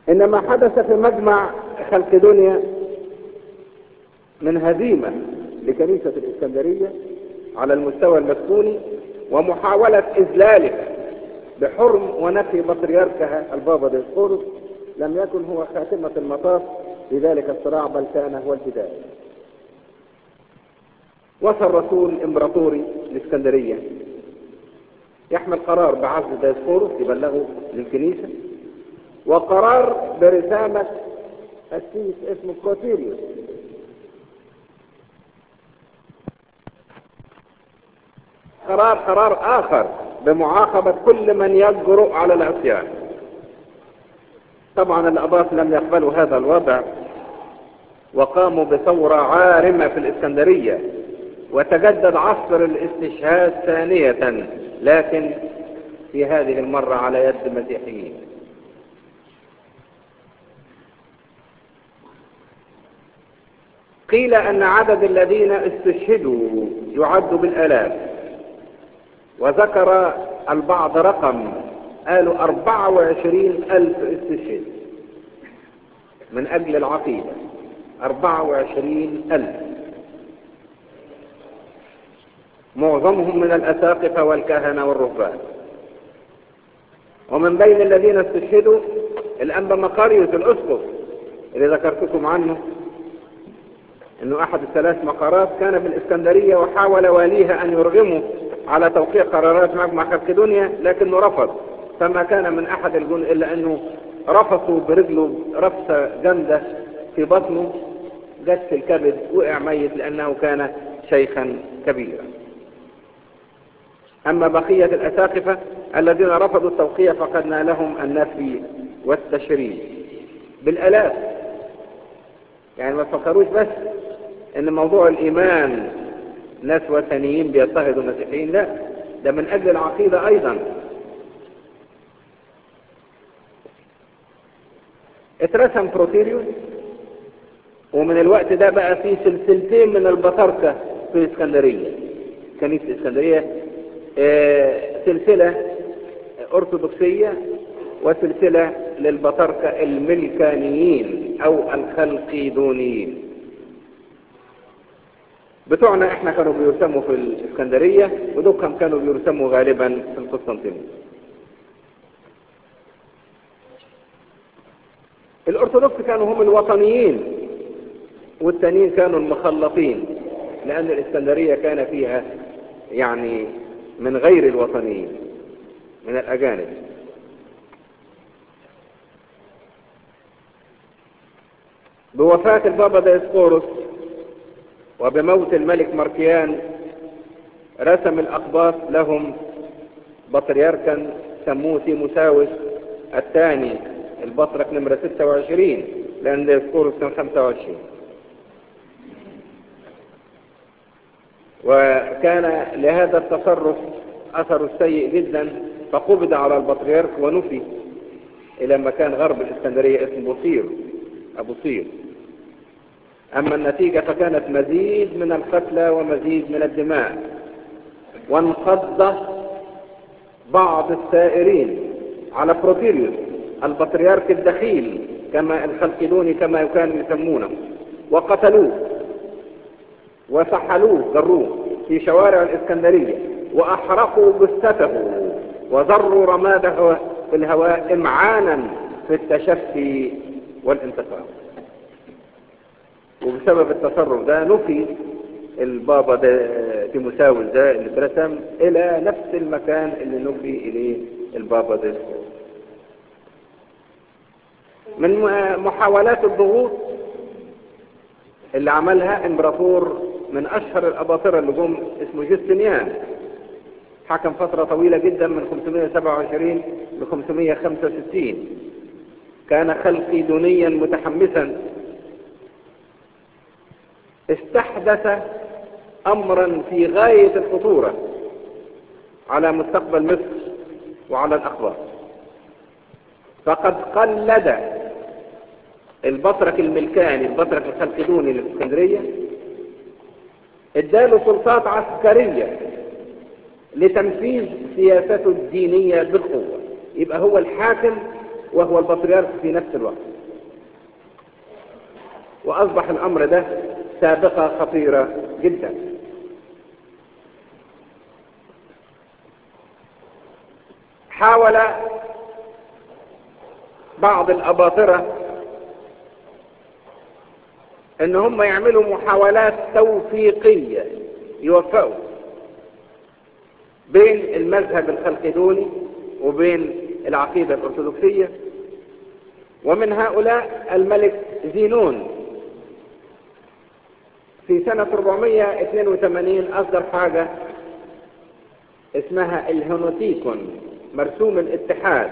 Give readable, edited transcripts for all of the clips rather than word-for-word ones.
إن ما حدث في مجمع خلقدونيا من هزيمة لكنيسة الإسكندرية على المستوى المسكوني ومحاولة إذلاله بحرم ونفي بطريركها البابا ديسقورس لم يكن هو خاتمة المطاف لذلك الصراع، بل كان هو البداية. وصل رسول امبراطوري الإسكندرية يحمل قرار بعزل ديسقورس يبلغه للكنيسة، وقرار برسامة قسيس اسمه بروتيريوس، قرار آخر بمعاقبة كل من يجرؤ على العصيان. طبعا الأباط لم يقبلوا هذا الوضع وقاموا بثورة عارمة في الإسكندرية، وتجدد عصر الاستشهاد ثانية، لكن في هذه المرة على يد مسيحيين. قيل أن عدد الذين استشهدوا يعد بالآلاف، وذكر البعض رقم قالوا 24,000 استشهاد من أجل العقيدة. 24,000 معظمهم من الأساقفة والكهنة والرهبان. ومن بين الذين استشهدوا الأنبا مقاريوس الأسقف اللي ذكرتكم عنه، انه احد الثلاث مقارات كان في الإسكندرية وحاول واليها ان يرغمه على توقيع قرارات مجمع خلقدونيا، لكنه رفض، فما كان من احد الجند الا انه رفصوا برجله رفسة جامدة في بطنه، جت في الكبد، وقع ميت لانه كان شيخا كبيرا. اما بقية الاساقفة الذين رفضوا التوقيع فقد نالهم النفي والتشريد بالالاف. يعني ما تفكروش بس ان موضوع الايمان ناس وثنيين بيضطهدوا المسيحيين، لا، ده من اجل العقيدة ايضا. اترسم بروتيريوس، ومن الوقت ده بقى في سلسلتين من البطاركة في الاسكندرية، كنيسة الاسكندرية، سلسلة ارثوذكسية وسلسلة للبطاركة الملكانيين او الخلقيدونيين. بتوعنا احنا كانوا بيرسموا في الاسكندرية، ودوكهم كانوا بيرسموا غالبا في القسطنطينية. الارثوذكس كانوا هم الوطنيين، والتانيين كانوا المخلطين، لان الاسكندرية كان فيها يعني من غير الوطنيين، من الاجانب. بوفاة البابا ديسقورس وبموت الملك ماركيان رسم الأقباط لهم بطريركا سموه تيموساوس الثاني، البطرك نمرة 26، لأن ديسقورس كان 25. وكان لهذا التصرف أثر سيء جدا، فقبض على البطريرك ونفي إلى مكان غرب الإسكندرية اسمه بوصير، أبو صير. أما النتيجة فكانت مزيد من القتلى ومزيد من الدماء، وانقض بعض الثائرين على بروتيريوس البطريرك الدخيل كما الخلقدوني كما كانوا يسمونه، وقتلوه وسحلوه جروه في شوارع الإسكندرية، وأحرقوا جثته وذروا رماده في الهواء إمعانا في التشفي والانتقام. وبسبب التصرف ده نفي البابا تيموساوس ده اللي اترسم الى نفس المكان اللي نفي اليه البابا ده. من محاولات الضغوط اللي عملها امبراطور من اشهر الاباطرة اللي جم اسمه جوستنيان، حكم فترة طويلة جدا من 527 ل 565. كان خلقيدونيا متحمسا، استحدث امرا في غاية الخطورة على مستقبل مصر وعلى الاقباط. فقد قلد البطرك الملكاني البطرك الخلقدوني للاسكندرية، اداله سلطات عسكرية لتنفيذ سياسته الدينية بالقوة، يبقى هو الحاكم وهو البطريرك في نفس الوقت. وأصبح الأمر ده سابقة خطيرة جدا. حاول بعض الأباطرة ان هم يعملوا محاولات توفيقية يوفقوا بين المذهب الخلقدوني وبين العقيدة الأرثوذكسية. ومن هؤلاء الملك زينون في سنة 482 أصدر حاجة اسمها الهنوتيكون، مرسوم الاتحاد.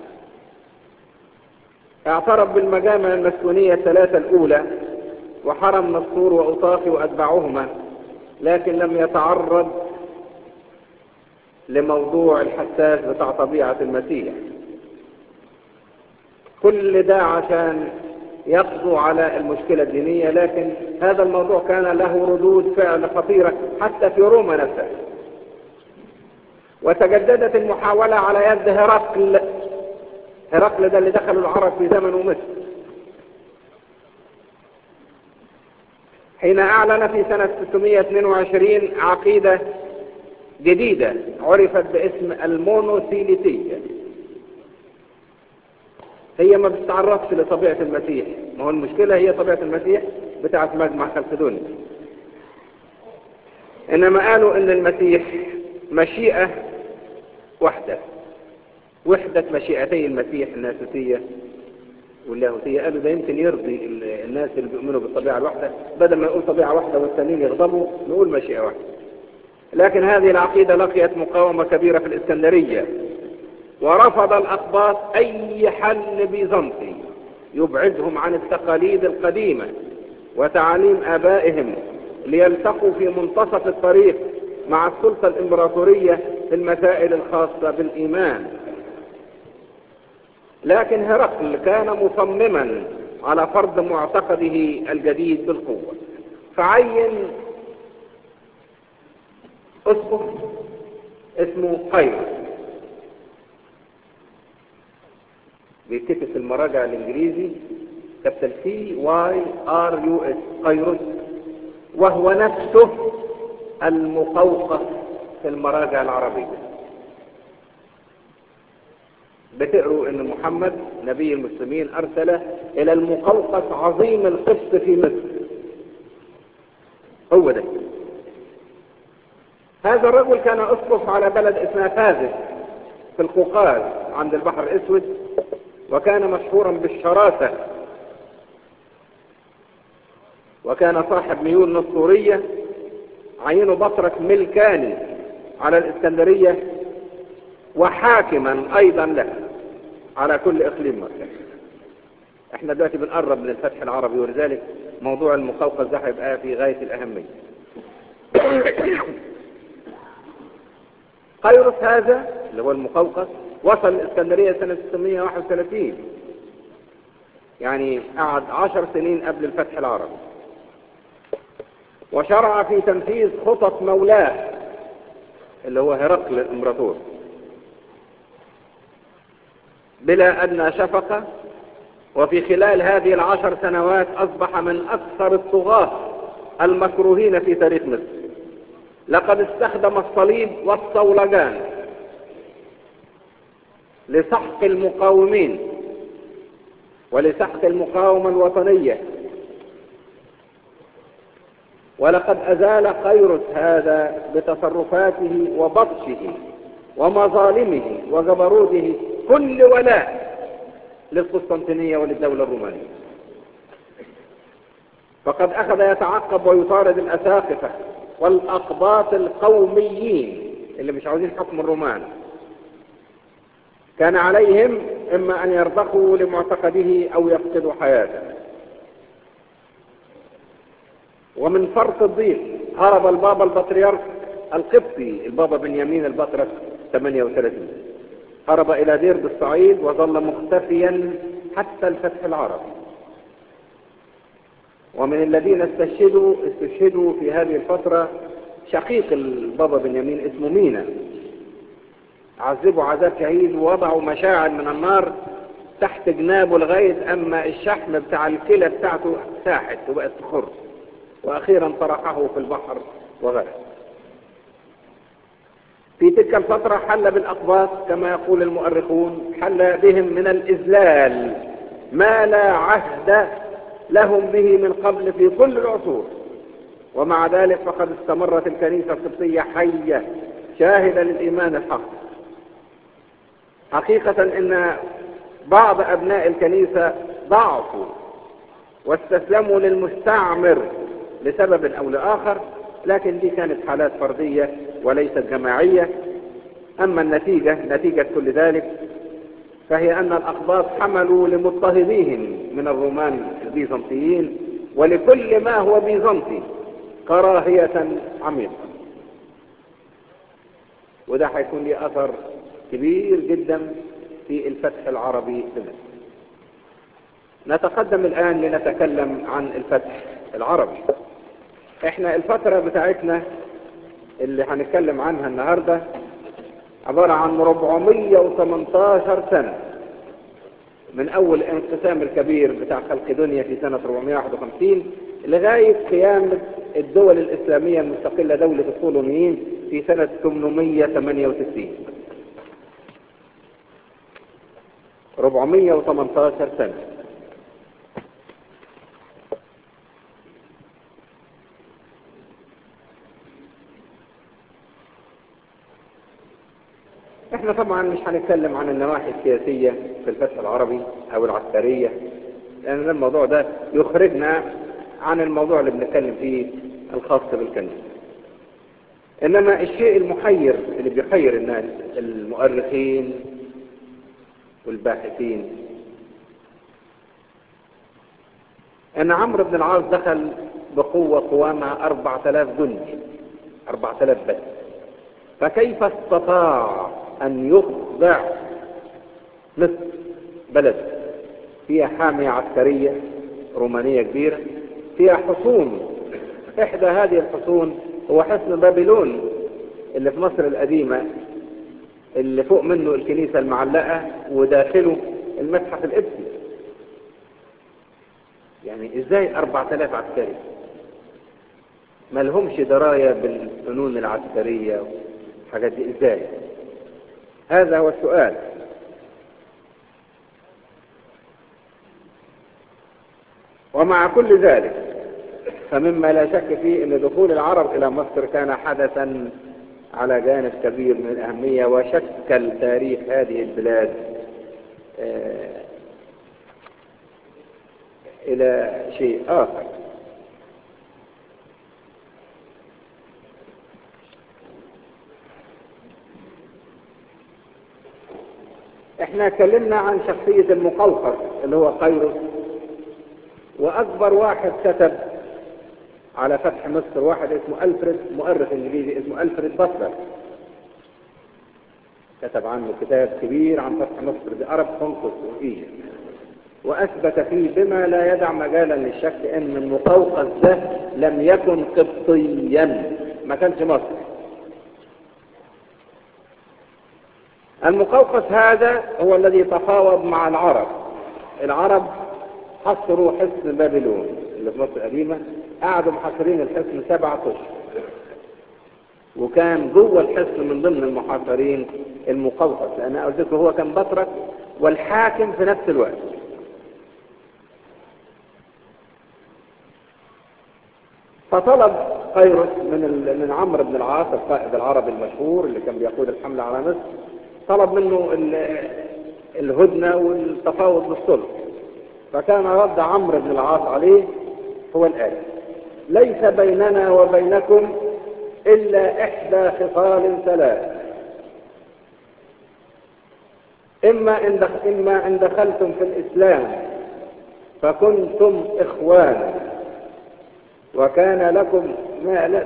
اعترف بالمجامع المسكونية الثلاثة الأولى وحرم نسطور وأوطاخي وأتباعهما، لكن لم يتعرض لموضوع الحساس بتاع طبيعة المسيح. كل ده عشان يقضوا على المشكلة الدينية، لكن هذا الموضوع كان له ردود فعل خطيرة حتى في روما نفسها. وتجددت المحاولة على يد هرقل. هرقل ده اللي دخلوا العرب في زمن مصر، حين أعلن في سنة 622 عقيدة جديدة عرفت باسم المونوثيليتية. هي ما بتتعرفش لطبيعة المسيح، ما هو المشكلة هي طبيعة المسيح بتاعت مجمع خلقدوني، إنما قالوا إن المسيح مشيئة واحدة، وحدة مشيئتي المسيح الناسوتية واللاهوتية. قالوا ده يمكن يرضي الناس اللي بيؤمنوا بالطبيعة الواحدة، بدل ما نقول طبيعة واحدة والثانيين يغضبوا نقول مشيئة واحدة. لكن هذه العقيدة لقيت مقاومة كبيرة في الإسكندرية، ورفض الأقباط أي حل بيزنطي يبعدهم عن التقاليد القديمة وتعاليم آبائهم ليلتقوا في منتصف الطريق مع السلطة الإمبراطورية في المسائل الخاصة بالإيمان. لكن هرقل كان مصمما على فرض معتقده الجديد بالقوة، فعين أسقف اسمه قيروس، بيتكتب في المراجع الإنجليزي كابتن CYRUS، قيروس، وهو نفسه المقوقس في المراجع العربية. بتقروا ان محمد نبي المسلمين ارسل الى المقوقس عظيم القبط في مصر. هو ده. هذا الرجل كان اسقف على بلد اسمها فازس في القوقاز عند البحر الاسود، وكان مشهورا بالشراسة، وكان صاحب ميول نسطورية. عينه بطرك ملكاني على الاسكندرية وحاكما ايضا له على كل اقليم مصر. احنا دلوقتي بنقرب من الفتح العربي، ولذلك موضوع المقوقس ده هيبقى في غاية الاهمية. قيروس هذا اللي هو المقوقس وصل الاسكندرية سنة 631، يعني قعد 10 سنين قبل الفتح العربي، وشرع في تنفيذ خطط مولاه اللي هو هرقل الامبراطور بلا أدنى شفقة. وفي خلال هذه ال10 سنوات أصبح من أكثر الطغاة المكروهين في تاريخ مصر. لقد استخدم الصليب والصولجان لسحق المقاومين ولسحق المقاومة الوطنية، ولقد أزال قيروس هذا بتصرفاته وبطشه ومظالمه وجبروته كل ولاء للقسطنطينية وللدولة الرومانية. فقد أخذ يتعقب ويطارد الأساقفة والأقباط القوميين اللي مش عاوزين حكم الرومان. كان عليهم إما أن يرضخوا لمعتقده أو يفقدوا حياته. ومن فرط الضيق هرب البابا البطريرك القبطي البابا بنيامين البطرك 38، هرب إلى دير بالصعيد وظل مختفيا حتى الفتح العربي. ومن الذين استشهدوا في هذه الفترة شقيق البابا بنيامين اسمه مينا، عذبوا عذاب شهيد ووضعوا مشاعل من النار تحت جنابه لغاية أما الشحم بتاع الكلى بتاعته ساحت وبقت تخر، وأخيرا طرحه في البحر وغرق. في تلك الفترة حل بالأقباط كما يقول المؤرخون، حل بهم من الإذلال ما لا عهد لهم به من قبل في كل العصور. ومع ذلك فقد استمرت الكنيسة القبطية حية شاهدة للإيمان الحق. حقيقة إن بعض أبناء الكنيسة ضعفوا واستسلموا للمستعمر لسبب أو لآخر، لكن دي كانت حالات فردية وليست جماعية. أما نتيجة كل ذلك فهي أن الأقباط حملوا لمضطهديهم من الرومان البيزنطيين ولكل ما هو بيزنطي كراهية عميقة، وده هيكون له أثر كبير جدا في الفتح العربي بمصر. نتقدم الآن لنتكلم عن الفتح العربي. احنا الفترة بتاعتنا اللي هنتكلم عنها النهاردة عبارة عن 418 سنة، من أول انقسام الكبير بتاع خلقدونيا في سنة 451 لغاية قيام الدول الإسلامية المستقلة دولة الصولونيين في سنة 868. 418 سنة. احنا طبعا مش هنتكلم عن النواحي السياسية في الفتح العربي او العسكرية، لان الموضوع ده يخرجنا عن الموضوع اللي بنتكلم فيه الخاص بالكنيسة. انما الشيء المحير اللي بيحير الناس المؤرخين والباحثين ان عمرو بن العاص دخل بقوة قوامها 4000 جندي، 4000 بس، فكيف استطاع أن يخضع مصر بلد فيها حامية عسكرية رومانية كبيرة، فيها حصون، إحدى هذه الحصون هو حصن بابلون اللي في مصر القديمة، اللي فوق منه الكنيسة المعلقة وداخله المتحف القبطي. يعني إزاي 4000 عسكري ما لهمش دراية بالفنون العسكرية والحاجات دي؟ إزاي؟ هذا هو السؤال. ومع كل ذلك فمما لا شك فيه أن دخول العرب إلى مصر كان حدثا على جانب كبير من الأهمية، وشكل تاريخ هذه البلاد إلى شيء آخر. احنا اتكلمنا عن شخصية المقوقس اللي هو قيروس، واكبر واحد كتب على فتح مصر واحد اسمه ألفريد، مؤرخ انجليزي اسمه ألفريد باتلر، كتب عنه كتاب كبير عن فتح مصر بأرب خنقس وإيجيبت، واثبت فيه بما لا يدع مجالا للشك ان المقوقس ده لم يكن قبطيا، ما كانش مصري. المقوقس هذا هو الذي تفاوض مع العرب حصروا حصن بابلون اللي في مصر القديمة، قعدوا محاصرين الحصن 7 أشهر، وكان جوه الحصن من ضمن المحاصرين المقوقس، لأن قلت لكم هو كان بطرك والحاكم في نفس الوقت. فطلب قيروس من عمرو بن العاص القائد العربي المشهور اللي كان بيقود الحملة على مصر، طلب منه الهدنة والتفاوض بالصلح. فكان رد عمرو بن العاص عليه هو الآتي: ليس بيننا وبينكم إلا إحدى خصال 3، إما إن دخلتم في الإسلام فكنتم إخوانا وكان لكم ما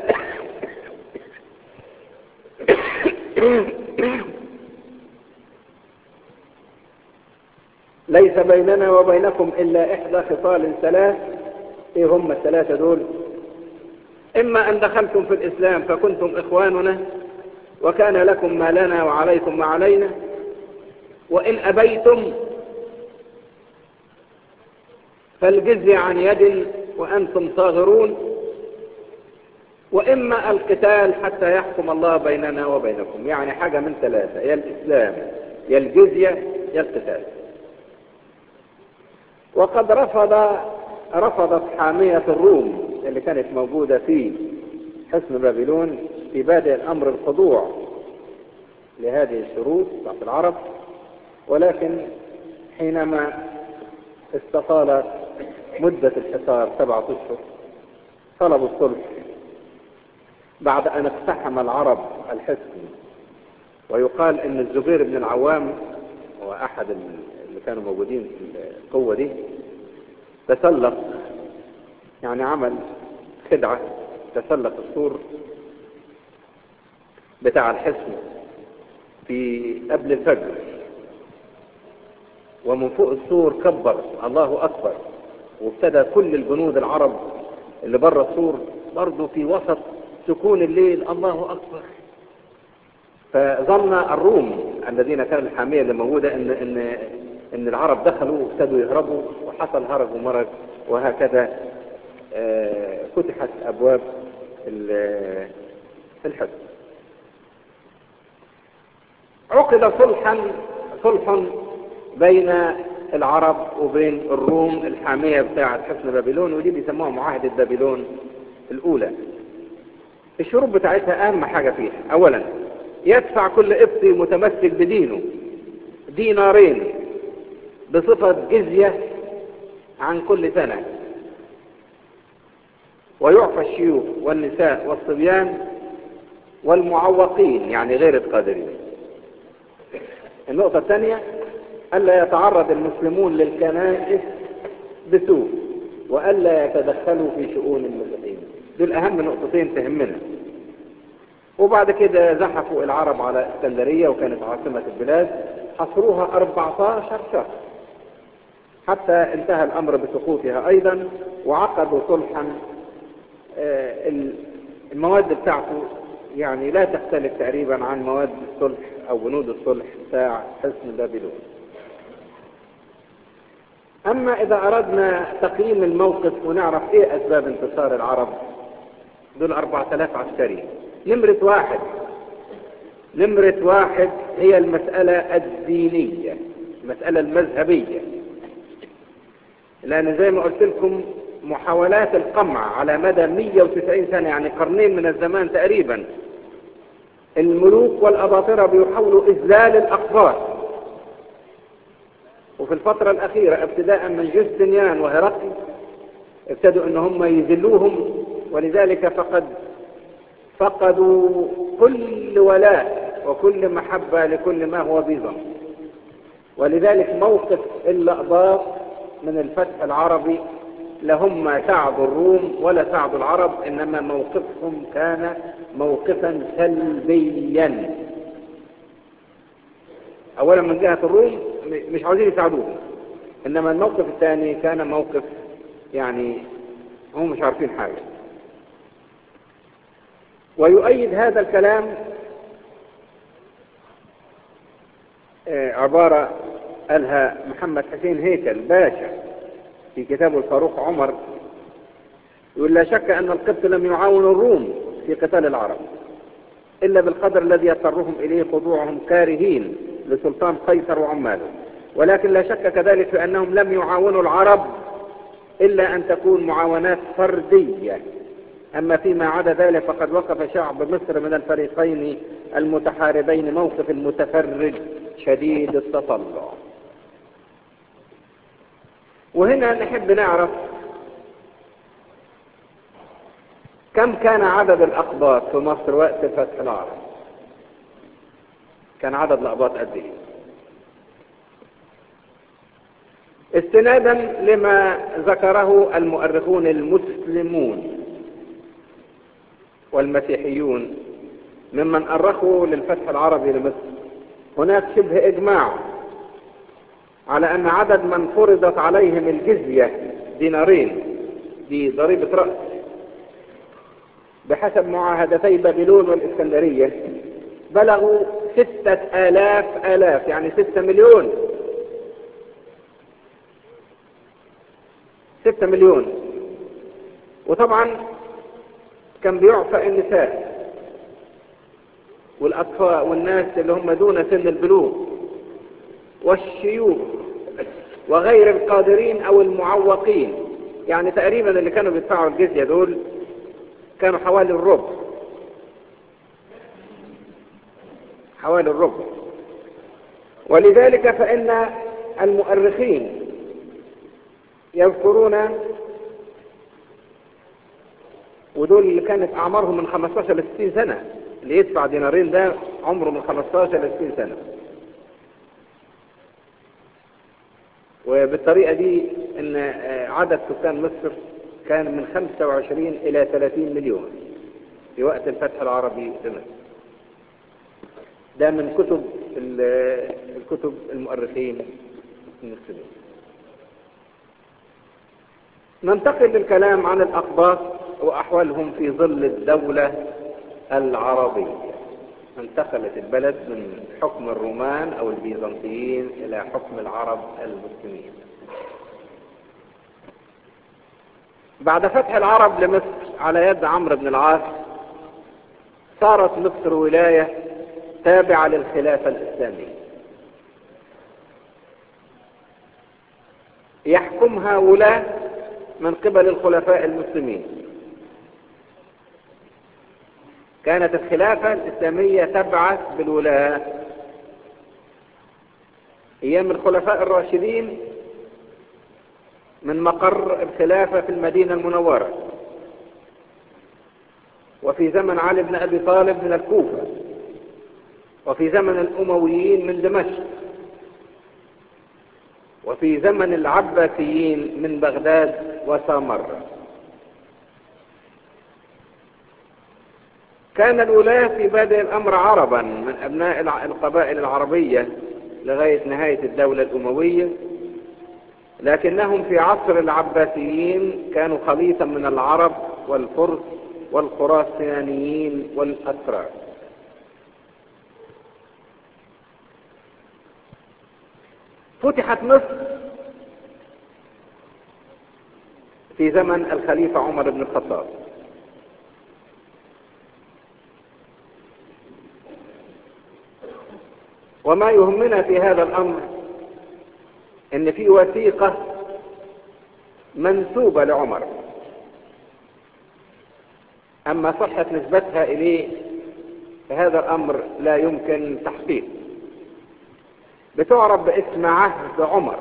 ليس بيننا وبينكم إلا إحدى خصال 3. إيه هم ال3 دول؟ إما أن دخلتم في الإسلام فكنتم إخواننا وكان لكم ما لنا وعليكم ما علينا، وإن أبيتم فالجزية عن يد وأنتم صاغرون، وإما القتال حتى يحكم الله بيننا وبينكم. يعني حاجة من ثلاثة، يا الإسلام يا الجزية يا القتال. وقد رفضت حامية الروم اللي كانت موجودة في حصن بابلون في بادئ الأمر الخضوع لهذه الشروط بتاعت العرب، ولكن حينما استطالت مدة الحصار 7 أشهر طلبوا الصلح بعد أن اقتحم العرب الحصن. ويقال أن الزبير بن العوام هو أحد اللي كانوا موجودين في القوة دي، تسلق، يعني عمل خدعة، تسلق السور بتاع الحصن في قبل الفجر، ومن فوق السور كبر الله أكبر، وابتدى كل الجنود العرب اللي بره السور برضه في وسط سكون الليل الله أكبر. فظن الروم الذين كانوا الحامية اللي موجودة إن العرب دخلوا وابتدوا يهربوا، وحصل هرج ومرج، وهكذا فتحت أبواب الحصن. عقد صلح بين العرب وبين الروم الحامية بتاعة حصن بابلون، ودي بيسموها معاهدة بابلون الأولى. الشروط بتاعتها أهم حاجة فيها، أولا يدفع كل قبطي متمسك بدينه دينارين بصفة جزية عن كل سنة، ويعفى الشيوخ والنساء والصبيان والمعوقين يعني غير القادرين. النقطة الثانية ألا يتعرض المسلمون للكنائس بسوء، وألا يتدخلوا في شؤون المسلمين. دول أهم نقطتين تهمنا. وبعد كده زحفوا العرب على اسكندرية وكانت عاصمة البلاد، حصروها 14 شهر حتى انتهى الأمر بسقوطها أيضا، وعقدوا صلحا المواد بتاعته يعني لا تختلف تقريبا عن مواد الصلح أو بنود الصلح بتاع حصن بابلون. أما إذا أردنا تقييم الموقف ونعرف إيه أسباب انتصار العرب، دول 4000 عسكري. نمرة واحد هي المسألة الدينية، المسألة المذهبية، لأن زي ما قلت لكم محاولات القمع على مدى 190 سنة يعني قرنين من الزمان تقريبا، الملوك والأباطرة بيحاولوا إذلال الأقباط. وفي الفترة الأخيرة ابتداء من جوستنيان وهرقل ابتدوا ان هم يذلوهم، ولذلك فقدوا كل ولاء وكل محبة لكل ما هو بيزنطي. ولذلك موقف الأقباط من الفتح العربي لهم ساعدوا الروم ولا ساعدوا العرب، إنما موقفهم كان موقفا سلبيا. أولا من جهة الروم مش عاوزين يساعدوهم، إنما الموقف الثاني كان موقف يعني هم مش عارفين حاجة. ويؤيد هذا الكلام عبارة قالها محمد حسين هيكل باشا في كتابه الفاروق عمر، يقول: لا شك أن القبط لم يعاونوا الروم في قتال العرب إلا بالقدر الذي يضطرهم إليه خضوعهم كارهين لسلطان قيصر وعماله، ولكن لا شك كذلك في أنهم لم يعاونوا العرب إلا أن تكون معاونات فردية. أما فيما عدا ذلك فقد وقف شعب مصر من الفريقين المتحاربين موقف المتفرج شديد التطلع. وهنا نحب نعرف كم كان عدد الأقباط في مصر وقت فتح العرب. كان عدد الأقباط قد ايه؟ استنادا لما ذكره المؤرخون المسلمون والمسيحيون ممن أرخوا للفتح العربي لمصر، هناك شبه إجماع على أن عدد من فرضت عليهم الجزية دينارين، دي ضريبة رأس بحسب معاهدتي بابلون والإسكندرية، بلغوا 6000 يعني 6 مليون. 6 مليون. وطبعا كان بيعفى النساء والأطفال والناس اللي هم دون سن البلوغ والشيوخ وغير القادرين أو المعوقين. يعني تقريبا اللي كانوا بيدفعوا الجزية دول كانوا حوالي الربع، حوالي الربع. ولذلك فإن المؤرخين يذكرون، ودول اللي كانت أعمارهم من 15 ل 60 سنة، اللي يدفع دينارين ده عمره من 15 ل 60 سنة. وبالطريقة دي ان عدد سكان مصر كان من 25 الى 30 مليون في وقت الفتح العربي لمصر. ده من الكتب المؤرخين المسلمين. ننتقل للكلام عن الأقباط وأحوالهم في ظل الدولة العربية. انتقلت البلد من حكم الرومان أو البيزنطيين إلى حكم العرب المسلمين. بعد فتح العرب لمصر على يد عمرو بن العاص صارت مصر ولاية تابعة للخلافة الإسلامية، يحكمها ولاة من قبل الخلفاء المسلمين. كانت الخلافة الإسلامية تبعث بالولاة أيام الخلفاء الراشدين من مقر الخلافة في المدينة المنورة، وفي زمن علي بن أبي طالب من الكوفة، وفي زمن الأمويين من دمشق، وفي زمن العباسيين من بغداد وسامرة. كان الولاة في بادئ الأمر عربا من أبناء القبائل العربية لغاية نهاية الدولة الأموية، لكنهم في عصر العباسيين كانوا خليطا من العرب والفرس والخراسانيين والأتراك. فتحت مصر في زمن الخليفة عمر بن الخطاب، وما يهمنا في هذا الأمر ان في وثيقة منسوبة لعمر، اما صحة نسبتها اليه فهذا الامر لا يمكن تحقيق. بتعرف باسم عهد عمر،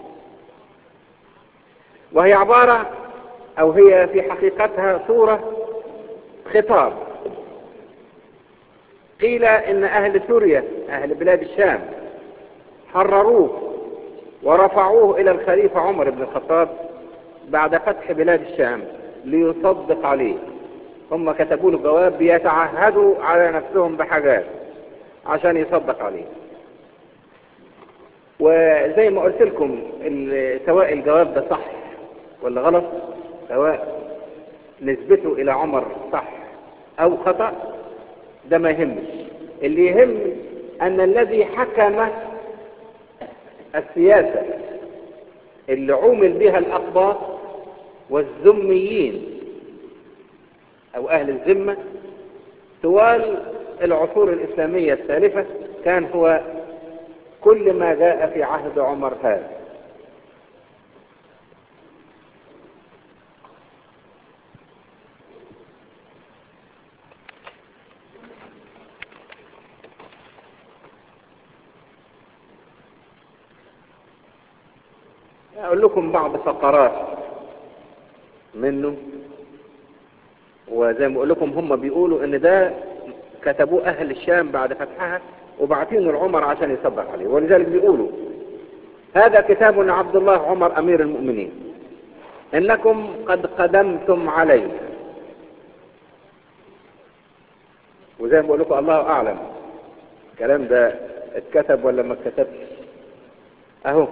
وهي عبارة او هي في حقيقتها صورة خطاب. قيل ان اهل سوريا، اهل بلاد الشام، حرروه ورفعوه الى الخليفة عمر بن الخطاب بعد فتح بلاد الشام ليصدق عليه. هم كتبوا له جواب بيتعهدوا على نفسهم بحاجات عشان يصدق عليه. وزي ما قلت لكم سواء الجواب ده صح ولا غلط، سواء نسبته الى عمر صح او خطأ، ده ما يهمش. اللي يهم ان الذي حكم السياسة اللي عومل بها الأقباط والذميين أو أهل الذمة طوال العصور الإسلامية السالفة كان هو كل ما جاء في عهد عمر هذا. أقول لكم بعض فقرات منه، وزي ما أقول لكم هم بيقولوا إن ده كتبوه أهل الشام بعد فتحها وبعتينه لعمر عشان يصدق عليه. ولذلك بيقولوا: هذا كتاب عبد الله عمر أمير المؤمنين، إنكم قد قدمتم عليه. وزي ما بقول لكم الله أعلم الكلام ده اتكتب ولا ما اتكتبش. أهو: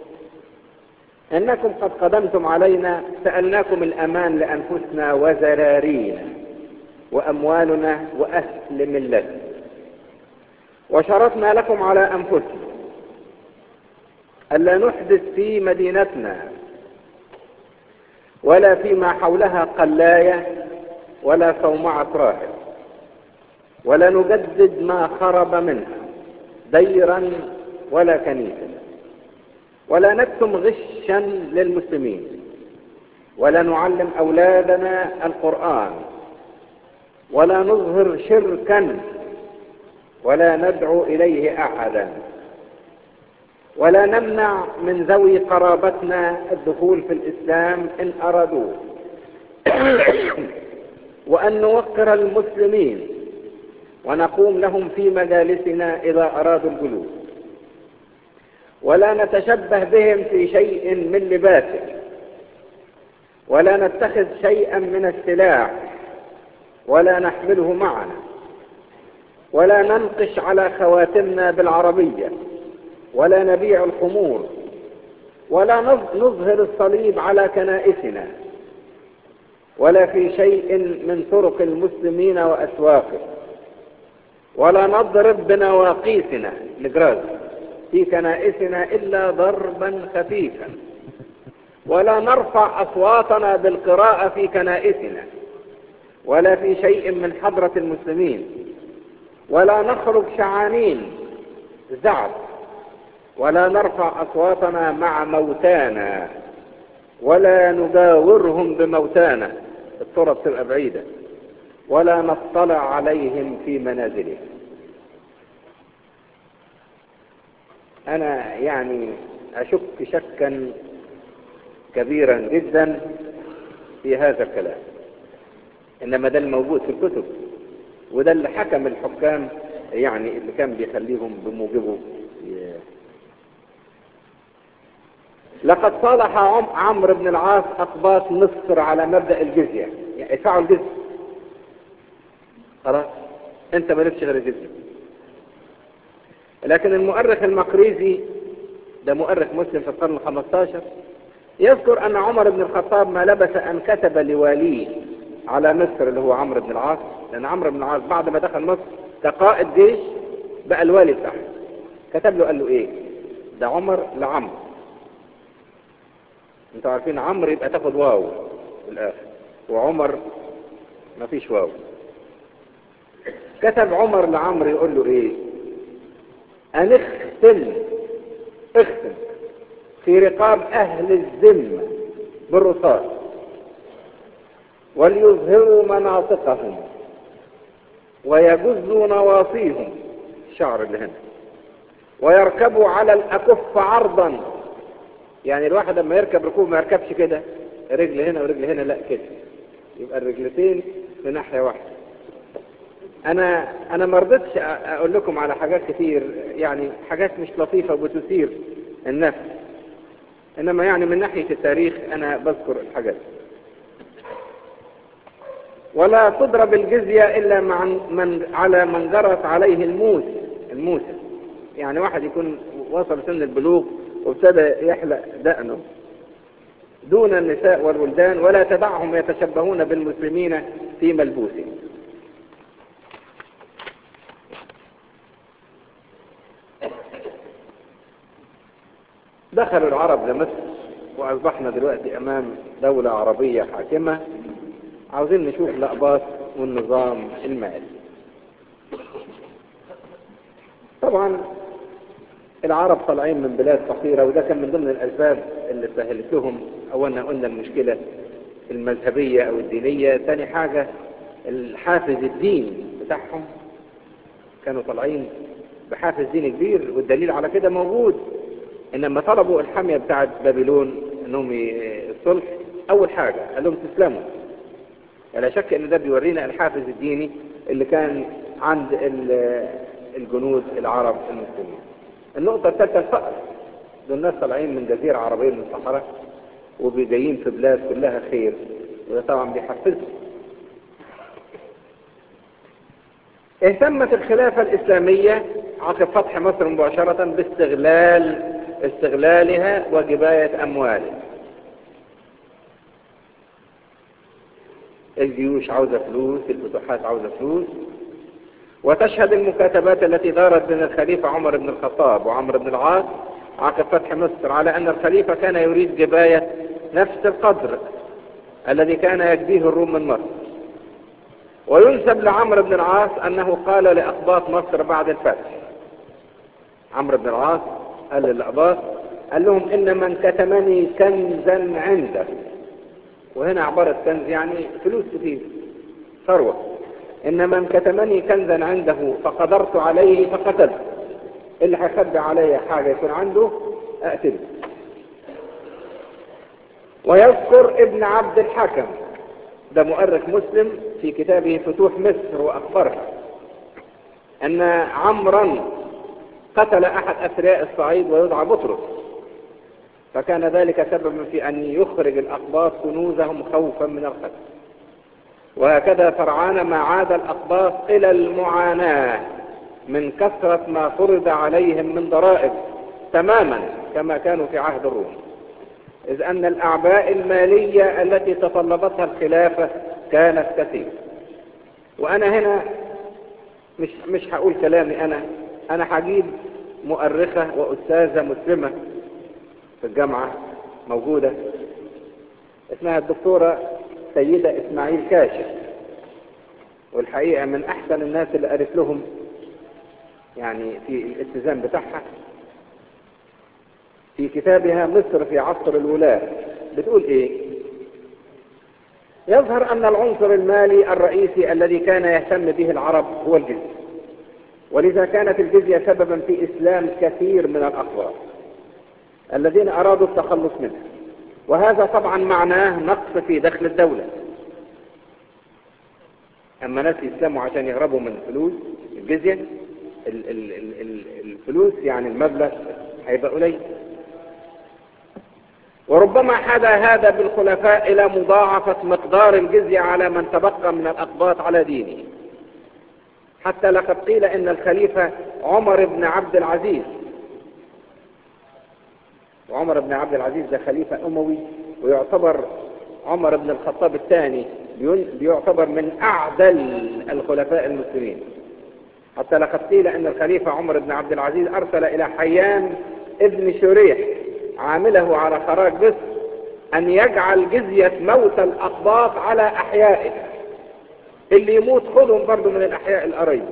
إنكم قد قدمتم علينا، سألناكم الأمان لأنفسنا وزرارينا وأموالنا وأهل ملتنا، وشرطنا لكم على أنفسنا ألا نحدث في مدينتنا ولا فيما حولها قلاية ولا صومعة راهب، ولا نجدد ما خرب منها ديرا ولا كنيسة، ولا نكتم غشا للمسلمين، ولا نعلم أولادنا القرآن، ولا نظهر شركا، ولا ندعو إليه أحدا، ولا نمنع من ذوي قرابتنا الدخول في الإسلام إن أرادوه، وأن نوقر المسلمين ونقوم لهم في مجالسنا إذا أرادوا الجلوس، ولا نتشبه بهم في شيء من لباسه، ولا نتخذ شيئا من السلاح ولا نحمله معنا، ولا ننقش على خواتمنا بالعربية، ولا نبيع الخمور، ولا نظهر الصليب على كنائسنا، ولا في شيء من طرق المسلمين وأسواقه، ولا نضرب بنواقيسنا الجراز في كنائسنا إلا ضربا خفيفا، ولا نرفع أصواتنا بالقراءة في كنائسنا ولا في شيء من حضرة المسلمين، ولا نخرج شعانين زعف، ولا نرفع أصواتنا مع موتانا ولا نجاورهم بموتانا، الطرق تبقى بعيدة، ولا نطلع عليهم في منازلهم. أنا يعني أشك شكا كبيرا جدا في هذا الكلام، إنما ده الموجود في الكتب، وده اللي حكم الحكام يعني اللي كان بيخليهم بموجبه. لقد صالح عمرو بن العاص أقباط مصر على مبدأ الجزية، يعني ادفعوا الجزية خلاص، انت مالكش غير الجزية. لكن المؤرخ المقريزي، ده مؤرخ مسلم في القرن ال15، يذكر أن عمر بن الخطاب ما لبث أن كتب لواليه على مصر اللي هو عمرو بن العاص، لأن عمرو بن العاص بعد ما دخل مصر كقائد جيش بقى الوالي بتاعه، كتب له قال له ايه؟ ده عمر لعمرو، انتوا عارفين عمرو يبقى تاخد واو في الآخر، وعمر ما فيش واو. كتب عمر لعمرو يقول له ايه؟ أن اختم في رقاب أهل الذمة بالرصاص، وليظهروا مناطقهم ويجزوا نواصيهم، الشعر اللي هنا، ويركبوا على الأكف عرضا، يعني الواحد لما يركب ركوب ما يركبش كده رجل هنا ورجل هنا، لا كده، يبقى الرجلتين في ناحية واحدة. انا ما رضيتش اقول لكم على حاجات كتير، يعني حاجات مش لطيفة وبتثير النفس، انما يعني من ناحية التاريخ انا بذكر الحاجات. ولا تضرب الجزية الا على من جرت عليه الموسى، يعني واحد يكون وصل سن البلوغ وابتدى يحلق دقنه، دون النساء والولدان، ولا تدعهم يتشبهون بالمسلمين في ملبوسهم. دخلوا العرب لمصر وأصبحنا دلوقتي أمام دولة عربية حاكمة، عاوزين نشوف الأقباط والنظام المالي. طبعا العرب طالعين من بلاد فقيرة، وده كان من ضمن الأسباب اللي سهلت لهم. أولا قلنا المشكلة المذهبية أو الدينية، ثاني حاجة الحافز الديني بتاعهم، كانوا طالعين بحافز ديني كبير، والدليل على كده موجود. إنما طلبوا الحمية بتاعت بابلون انهم الصلح، اول حاجة قال لهم تسلموا. لا شك ان ده بيورينا الحافز الديني اللي كان عند الجنود العرب المسلمين. النقطة الثالثة الفقر، دول الناس طالعين من جزيرة عربية من الصحراء وجايين في بلاد كلها خير، وده طبعا بيحفزهم. اهتمت الخلافة الإسلامية عقب فتح مصر مباشرة باستغلالها وجباية أموالها. الجيوش عاوزة فلوس، الفتوحات عاوزة فلوس. وتشهد المكاتبات التي دارت بين الخليفة عمر بن الخطاب وعمرو بن العاص عقب فتح مصر على أن الخليفة كان يريد جباية نفس القدر الذي كان يجديه الروم من مصر. وينسب لعمرو بن العاص أنه قال لأقباط مصر بعد الفتح، عمرو بن العاص قال للأقباط، قال لهم إن من كتمني كنزا عنده، وهنا عبارة كنز يعني فلوس كتير، ثروة، إن من كتمني كنزا عنده فقدرت عليه فقتله، اللي هيخبي علي حاجة يكون عنده أقتله. ويذكر ابن عبد الحكم، ده مؤرخ مسلم، في كتابه فتوح مصر وأخبارها، أن عمرا قتل أحد أثرياء الصعيد ويدعى بطرس، فكان ذلك سببا في أن يخرج الأقباط كنوزهم خوفا من القتل. وهكذا فرعان ما عاد الأقباط إلى المعاناة من كثرة ما فرض عليهم من ضرائب تماما كما كانوا في عهد الروم، إذ أن الأعباء المالية التي تطلبتها الخلافة كانت كثيرة. وأنا هنا مش هقول كلامي أنا هجيب مؤرخة وأستاذة مسلمة في الجامعة موجودة، اسمها الدكتورة سيدة إسماعيل كاشف، والحقيقة من أحسن الناس اللي قريت لهم يعني في الاتزان بتاعها. في كتابها مصر في عصر الولاة بتقول إيه؟ يظهر أن العنصر المالي الرئيسي الذي كان يهتم به العرب هو الجزية، ولذا كانت الجزية سببا في إسلام كثير من الأقباط الذين أرادوا التخلص منها، وهذا طبعا معناه نقص في دخل الدولة. أما ناس يسلموا عشان يهربوا من فلوس الجزية، الفلوس يعني المبلغ هيبقى قليل. وربما حدا هذا بالخلفاء إلى مضاعفة مقدار الجزية على من تبقى من الأقباط على دينه، حتى لقد قيل إن الخليفة عمر بن عبد العزيز، وعمر بن عبد العزيز ده خليفة أموي، ويعتبر عمر بن الخطاب الثاني بيعتبر من أعدل الخلفاء المسلمين، حتى لقد قيل إن الخليفة عمر بن عبد العزيز أرسل إلى حيان ابن شريح عامله على خراج مصر أن يجعل جزية موت الأقباط على أحيائه، اللي يموت خذهم برضو من الأحياء القريبة.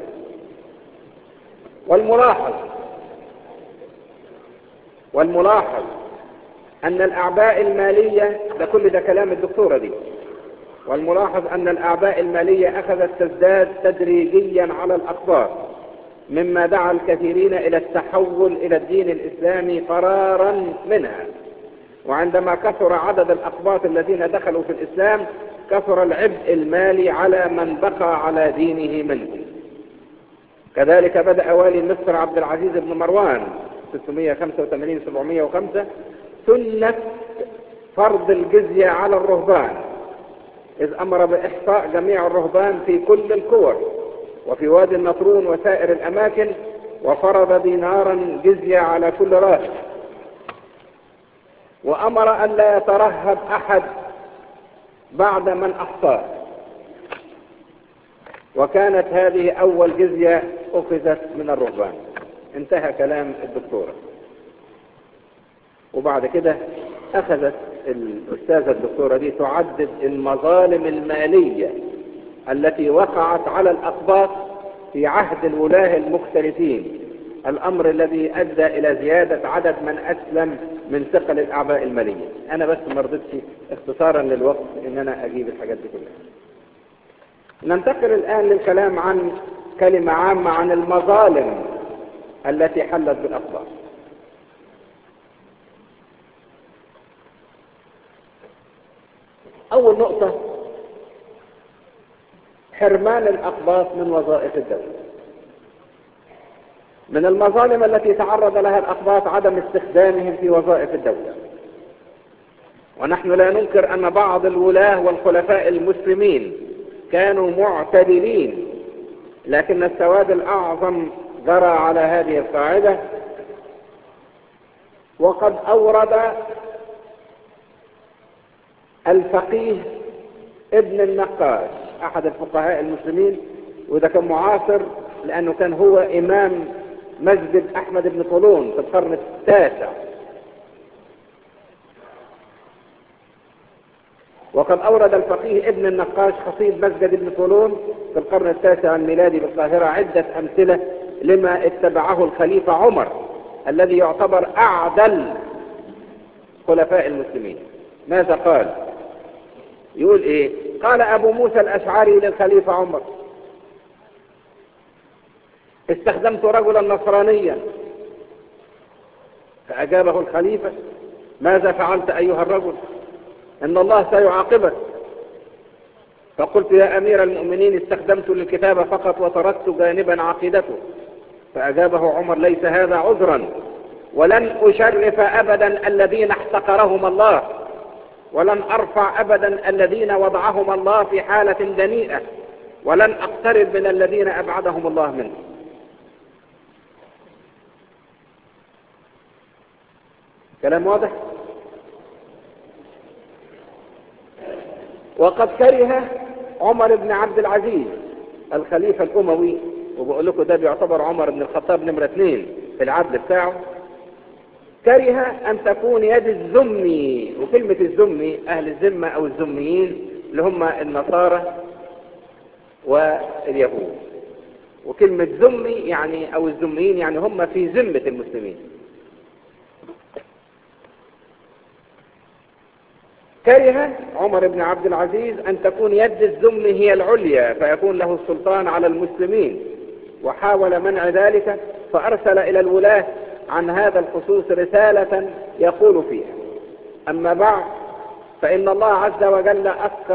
والملاحظ أن الأعباء المالية، ده كل ده كلام الدكتورة دي، والملاحظ أن الأعباء المالية أخذت تزداد تدريجيا على الأقباط، مما دعا الكثيرين إلى التحول إلى الدين الإسلامي فرارا منها. وعندما كثر عدد الأقباط الذين دخلوا في الإسلام كثر العبء المالي على من بقى على دينه منهم. كذلك بدأ والي مصر عبد العزيز بن مروان 685-705 سنة فرض الجزية على الرهبان، إذ أمر بإحصاء جميع الرهبان في كل الكور وفي وادي النطرون وسائر الأماكن، وفرض دينارا جزية على كل راهب، وأمر أن لا يترهب أحد بعد من أحصاه. وكانت هذه أول جزية أخذت من الرهبان. انتهى كلام الدكتورة. وبعد كده أخذت الأستاذة الدكتورة دي تعدد المظالم المالية التي وقعت على الأقباط في عهد الولاة المختلفين، الأمر الذي أدى إلى زيادة عدد من أسلم من ثقل الأعباء المالية. أنا بس مرضتش اختصارا للوقت إن أنا أجيب الحاجات دي كلها. ننتقل الآن للكلام عن كلمة عامة عن المظالم التي حلت بالأقباط. أول نقطة حرمان الأقباط من وظائف الدولة. من المظالم التي تعرض لها الأقباط عدم استخدامهم في وظائف الدولة. ونحن لا ننكر أن بعض الولاة والخلفاء المسلمين كانوا معتدلين، لكن السواد الأعظم جرى على هذه القاعدة. وقد أورد الفقيه ابن النقاش أحد الفقهاء المسلمين، وده كان معاصر لأنه كان هو إمام مسجد أحمد بن طولون في القرن التاسع. وقد أورد الفقيه ابن النقاش خطيب مسجد ابن طولون في القرن التاسع الميلادي بالقاهرة عدة أمثلة لما اتبعه الخليفة عمر الذي يعتبر أعدل خلفاء المسلمين. ماذا قال؟ يقول إيه؟ قال أبو موسى الأشعري للخليفة عمر: استخدمت رجلا نصرانيا. فأجابه الخليفة: ماذا فعلت أيها الرجل؟ إن الله سيعاقبك. فقلت: يا أمير المؤمنين، استخدمت للكتابة فقط وتركت جانبا عقيدته. فأجابه عمر: ليس هذا عذرا، ولن أشرف أبدا الذين احتقرهم الله، ولن أرفع أبدا الذين وضعهم الله في حالة دنيئة، ولن أقترب من الذين أبعدهم الله منه. كلام واضح؟ وقد كره عمر بن عبد العزيز الخليفة الأموي، وبقول لكم ده بيعتبر عمر بن الخطاب نمرة 2 في العدل بتاعه، كره أن تكون يد الذمي. وكلمة الذمي أهل الذمة أو الذميين اللي هم النصارى واليهود، وكلمة ذمي يعني أو الذميين يعني هم في ذمة المسلمين. كره عمر بن عبد العزيز أن تكون يد الذم هي العليا فيكون له السلطان على المسلمين، وحاول منع ذلك، فأرسل إلى الولاة عن هذا الخصوص رسالة يقول فيها: أما بعد، فإن الله عز وجل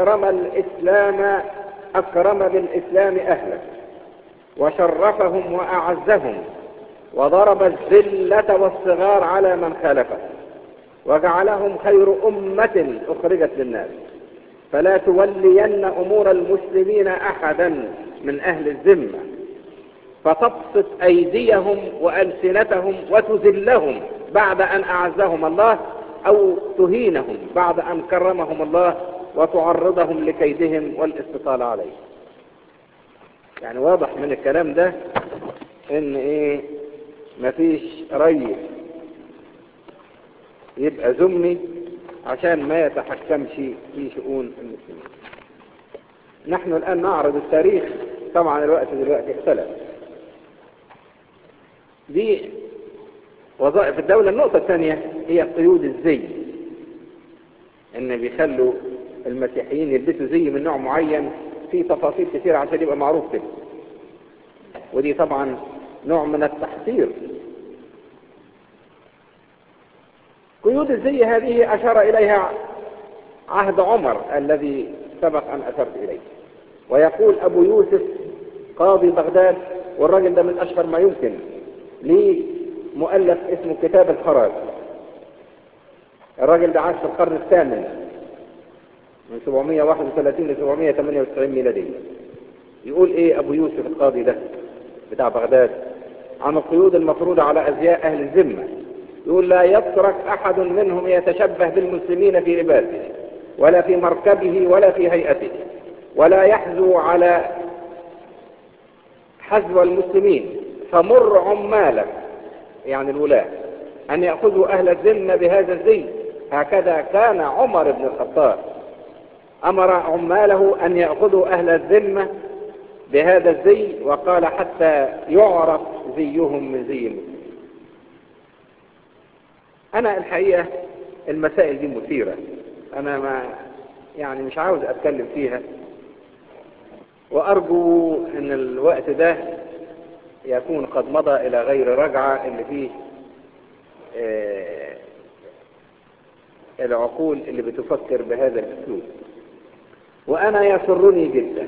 أكرم بالإسلام أهله، وشرفهم وأعزهم، وضرب الذلة والصغار على من خالفه، وجعلهم خير أمة أخرجت للناس. فلا تولين أمور المسلمين أحدا من أهل الذمة فتبسط أيديهم وألسنتهم وتذلهم بعد أن أعزهم الله، أو تهينهم بعد أن كرمهم الله وتعرضهم لكيدهم والاستطالة عليه. يعني واضح من الكلام ده إن مفيش ريس يبقى ذمي عشان ما يتحكمش في شؤون المسلمين. نحن الآن نعرض التاريخ، طبعا الوقت دلوقتي اختلف. دي وظائف الدولة. النقطة الثانية هي قيود الزي، ان بيخلوا المسيحيين يلبسوا زي من نوع معين في تفاصيل كثيرة عشان يبقى معروف كده، ودي طبعا نوع من التحصير. قيود الزي هذه أشار إليها عهد عمر الذي سبق أن أشرت إليه. ويقول أبو يوسف قاضي بغداد، والراجل ده من أشهر ما يمكن، ليه مؤلف اسمه كتاب الخراج. الراجل ده عاش في القرن الثامن من 731 ل 798 ميلادية. يقول ايه أبو يوسف القاضي ده بتاع بغداد عن القيود المفروضة على أزياء أهل الذمة؟ يقول: لا يترك أحد منهم يتشبه بالمسلمين في لباسه ولا في مركبه ولا في هيئته، ولا يحذو على حذو المسلمين، فمر عمالك يعني الولاة أن يأخذوا أهل الذمة بهذا الزي. هكذا كان عمر بن الخطاب أمر عماله أن يأخذوا أهل الذمة بهذا الزي، وقال: حتى يعرف زيهم من زي المسلمين. أنا الحقيقة المسائل دي مثيرة، أنا مش عاوز أتكلم فيها، وأرجو أن الوقت ده يكون قد مضى إلى غير رجعة، اللي فيه العقول اللي بتفكر بهذا الأسلوب. وأنا يسرني جدا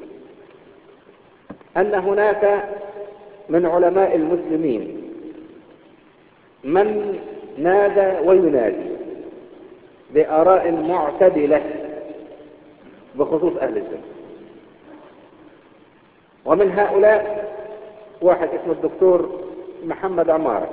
أن هناك من علماء المسلمين من نادى وينادي بآراء معتدلة بخصوص أهل الذمة. ومن هؤلاء واحد اسمه الدكتور محمد عمارة،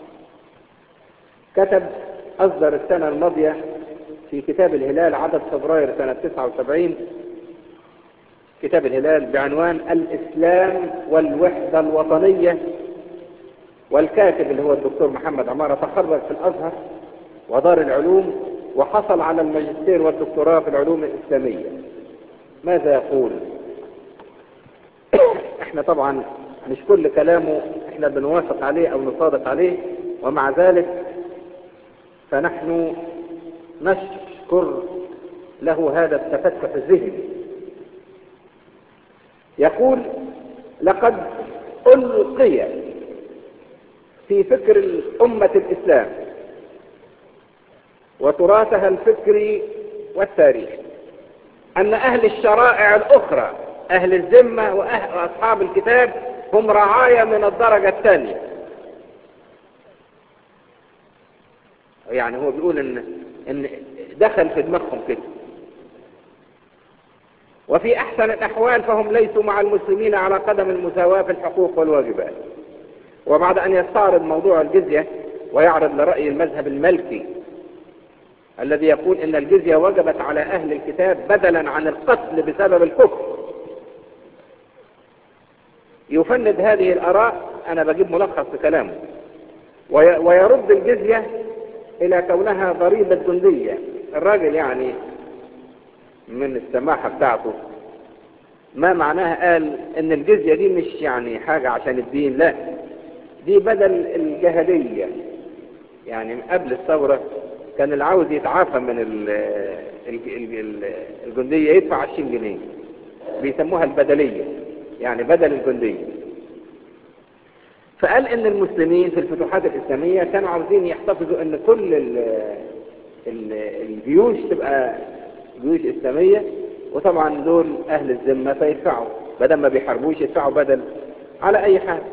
أصدر السنة الماضية في كتاب الهلال عدد فبراير سنة 79 كتاب الهلال بعنوان الإسلام والوحدة الوطنية. والكاتب اللي هو الدكتور محمد عمارة تخرج في الأزهر ودار العلوم وحصل على الماجستير والدكتوراه في العلوم الإسلامية، ماذا يقول؟ احنا طبعا مش كل كلامه احنا بنوافق عليه او نصادق عليه، ومع ذلك فنحن نشكر له هذا التفتح الذهني. يقول: لقد ألقي في فكر الأمة الإسلام وتراثها الفكري والتاريخي أن أهل الشرائع الأخرى، أهل الذمة وأصحاب الكتاب، هم رعايا من الدرجة الثانية. يعني هو بيقول إن دخل في دماغهم كده. وفي أحسن الأحوال فهم ليسوا مع المسلمين على قدم المساواة في الحقوق والواجبات. وبعد أن يستعرض موضوع الجزية ويعرض لرأي المذهب المالكي الذي يقول إن الجزية وجبت على أهل الكتاب بدلا عن القتل بسبب الكفر، يفند هذه الآراء. أنا بجيب ملخص في كلامه. ويرد الجزية إلى كونها ضريبة جندية. الراجل يعني من السماحة بتاعته ما معناها قال إن الجزية دي مش يعني حاجة عشان الدين، لا، دي بدل الجهلية. يعني قبل الثورة كان اللي عاوز يتعافى من الجندية يدفع 20 جنيه، بيسموها البدلية، يعني بدل الجندية. فقال ان المسلمين في الفتوحات الإسلامية كانوا عاوزين يحتفظوا ان كل الجيوش تبقى جيوش إسلامية، وطبعا دول أهل الذمة فيدفعوا، بدل ما بيحاربوش يدفعوا بدل على أي حال،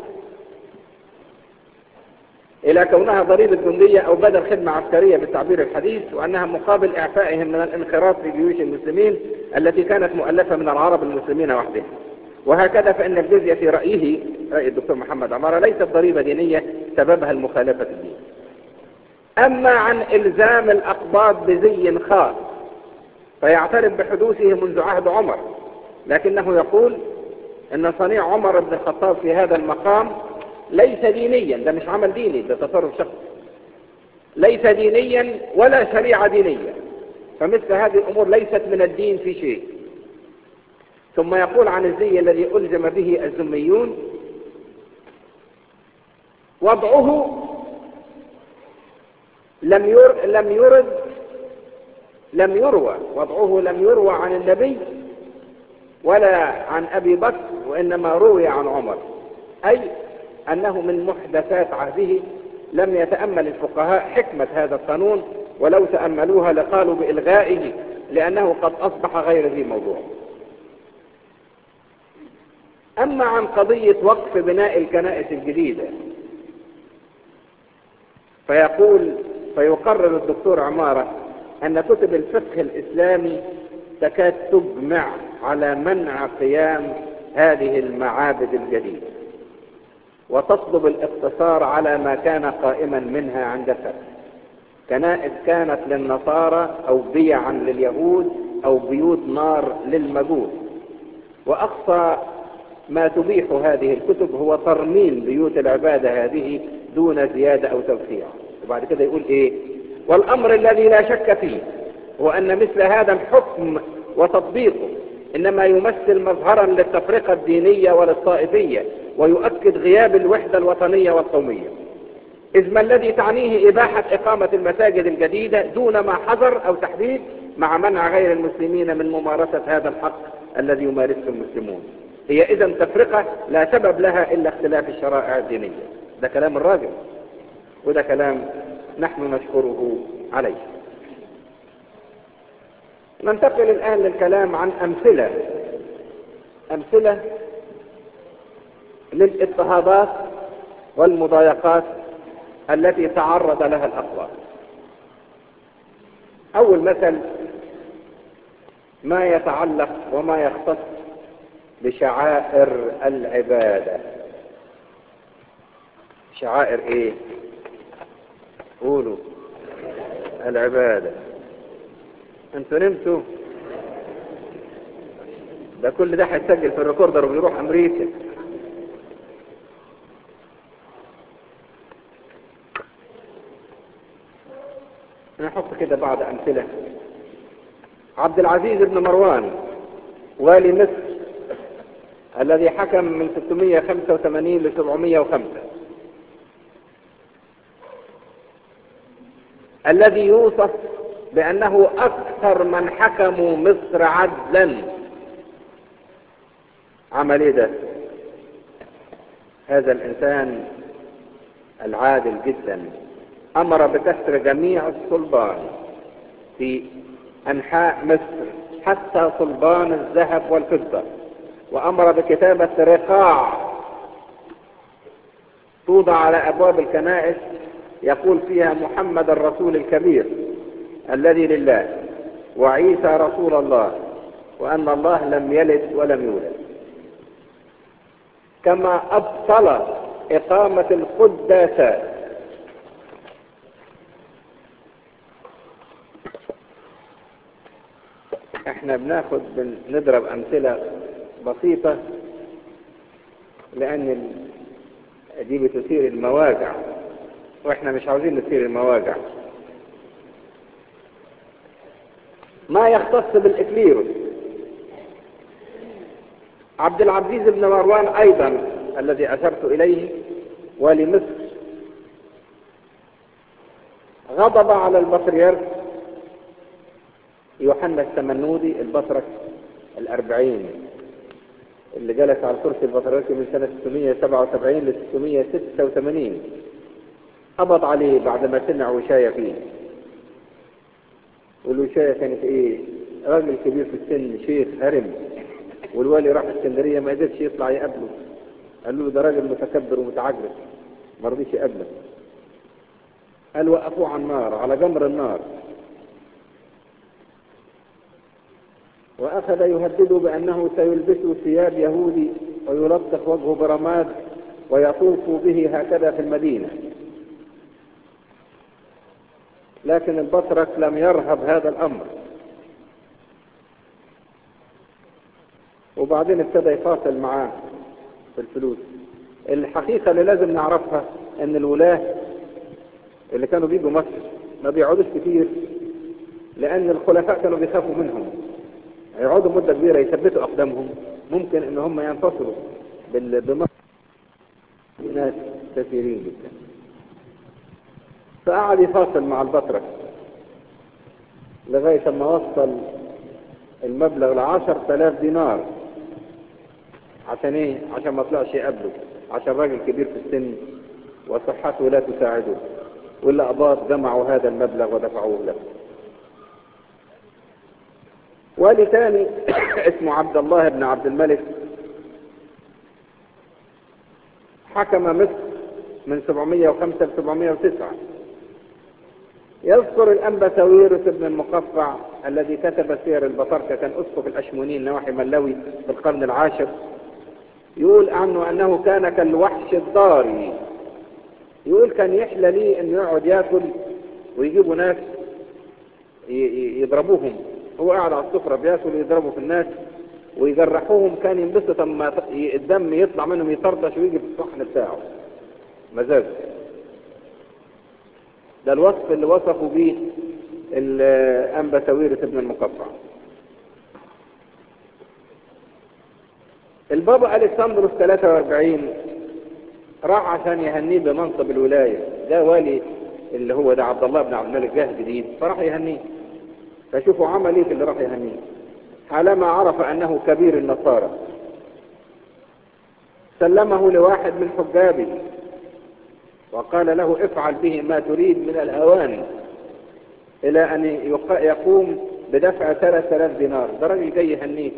إلى كونها ضريبة جندية أو بدل خدمة عسكرية بالتعبير الحديث، وأنها مقابل إعفائهم من الانخراط في جيوش المسلمين التي كانت مؤلفة من العرب المسلمين وحدهم. وهكذا فإن الجزية في رأيه، رأي الدكتور محمد عمارة، ليست ضريبة دينية سببها المخالفة الدين. أما عن إلزام الأقباط بزي خاص فيعترف بحدوثه منذ عهد عمر، لكنه يقول إن صنيع عمر بن الخطاب في هذا المقام ليس دينيا، ده مش عمل ديني، ده تصرف شخصي، ليس دينيا ولا شريعة دينية، فمثل هذه الأمور ليست من الدين في شيء. ثم يقول عن الزي الذي ألزم به الذميون: وضعه لم يروى عن النبي ولا عن أبي بكر، وإنما روي عن عمر، أي أنه من محدثات عهده. لم يتأمل الفقهاء حكمة هذا القانون، ولو تأملوها لقالوا بإلغائه، لأنه قد أصبح غير ذي موضوع. أما عن قضية وقف بناء الكنائس الجديدة فيقرر الدكتور عمارة أن كتب الفقه الإسلامي تكاد تجمع على منع قيام هذه المعابد الجديدة، وتطلب الاقتصار على ما كان قائما منها عند الفتح. كنائس كانت للنصارى أو بيعا لليهود أو بيوت نار للمجوس، وأقصى ما تبيح هذه الكتب هو ترميم بيوت العبادة هذه دون زيادة أو توسيع. وبعد كده يقول إيه: والأمر الذي لا شك فيه هو أن مثل هذا الحكم وتطبيقه إنما يمثل مظهرا للتفرقة الدينية وللطائفية، ويؤكد غياب الوحدة الوطنية والقومية، إذ ما الذي تعنيه إباحة إقامة المساجد الجديدة دون ما حظر أو تحديد، مع منع غير المسلمين من ممارسة هذا الحق الذي يمارسه المسلمون. هي إذن تفرقة لا سبب لها إلا اختلاف الشرائع الدينية. ده كلام الراجل، وده كلام نحن نشكره عليه. ننتقل الآن للكلام عن أمثلة للاضطهادات والمضايقات التي تعرض لها الأقوام. أول مثل ما يتعلق وما يختص بشعائر العبادة. شعائر ايه؟ قولوا. العبادة. انتوا نمتوا؟ ده كل ده هيتسجل في الريكوردر وبيروح امريكا. نحط كده بعض أمثلة. عبد العزيز بن مروان والي مصر الذي حكم من 685 ل 705، الذي يوصف بأنه أكثر من حكموا مصر عدلا. عمل ايه ده؟ هذا الإنسان العادل جدا أمر بكسر جميع الصلبان في أنحاء مصر حتى صلبان الذهب والفضة، وأمر بكتابة رقاع توضع على أبواب الكنائس يقول فيها محمد الرسول الكبير الذي لله، وعيسى رسول الله، وأن الله لم يلد ولم يولد. كما أبطل إقامة القداسات. احنا بنضرب أمثلة بسيطة لأن دي بتثير المواجع، واحنا مش عاوزين نثير المواجع. ما يختص بالإكليروس، عبد العزيز بن مروان أيضا الذي أشرت إليه والي مصر غضب على البطريرك يوحنا السمنودي البطرك 40 اللي جلس على الكرسي البطريركي من سنة 677 ل 686. قبض عليه بعد ما سمع وشاية فيه. والوشاية كانت ايه؟ راجل كبير في السن، شيخ هرم، والوالي راح اسكندرية ما قدرش يطلع يقابله. قال له ده راجل متكبر ومتعجرف، ما رضيش يقابله. قال وقفوه على النار، على جمر النار، وأخذ يهدده بأنه سيلبسه ثياب يهودي ويلطخ وجهه برماد ويطوف به هكذا في المدينة. لكن البطرك لم يرهب هذا الأمر، وبعدين ابتدى يفاصل معاه في الفلوس. الحقيقة اللي لازم نعرفها ان الولاة اللي كانوا بيجوا مصر ما بيقعدوش كتير، لان الخلفاء كانوا بيخافوا منهم. يقعدوا مدة كبيرة يثبتوا اقدامهم، ممكن ان هم ينتصروا بمصر. ناس كثيرين جدا. فقعد يفاصل مع البطرك لغاية ما وصل المبلغ ل10,000 دينار. عشان ايه؟ عشان ما طلعش يقابله، عشان راجل كبير في السن وصحته لا تساعده. والأقباط جمعوا هذا المبلغ ودفعوه له. والي ثاني اسمه عبد الله بن عبد الملك حكم مصر من 705 ل 709. يذكر الأنبا ساويرس بن المقفع الذي كتب سير البطاركة، كان أسقف الأشمونين نواحي ملوي في القرن العاشر. يقول عنه أنه كان كالوحش الضاري. يقول كان يحلى لي أن يقعد يأكل ويجيبوا ناس يضربوهم، هو قاعد على السفرة بيأكل ويضربوا في الناس ويجرحوهم. كان ينبسط اما الدم يطلع منهم يطرطش ويجي في الصحن بتاعه مزاج. ده الوصف اللي وصفوا به الأنبا ساويرس ابن المقفع. البابا ألكسندروس 43 راح عشان يهنيه بمنصب الولاية. ده والي اللي هو ده عبد الله بن عبد الملك جه جديد، فراح يهنيه. فشوفوا عمل ايه في اللي راح يهنيه. حالما عرف انه كبير النصارى سلمه لواحد من حجابه وقال له افعل به ما تريد من الاواني، الى ان يقوم بدفع 3000 دينار. ده راجل جاي يهنيه.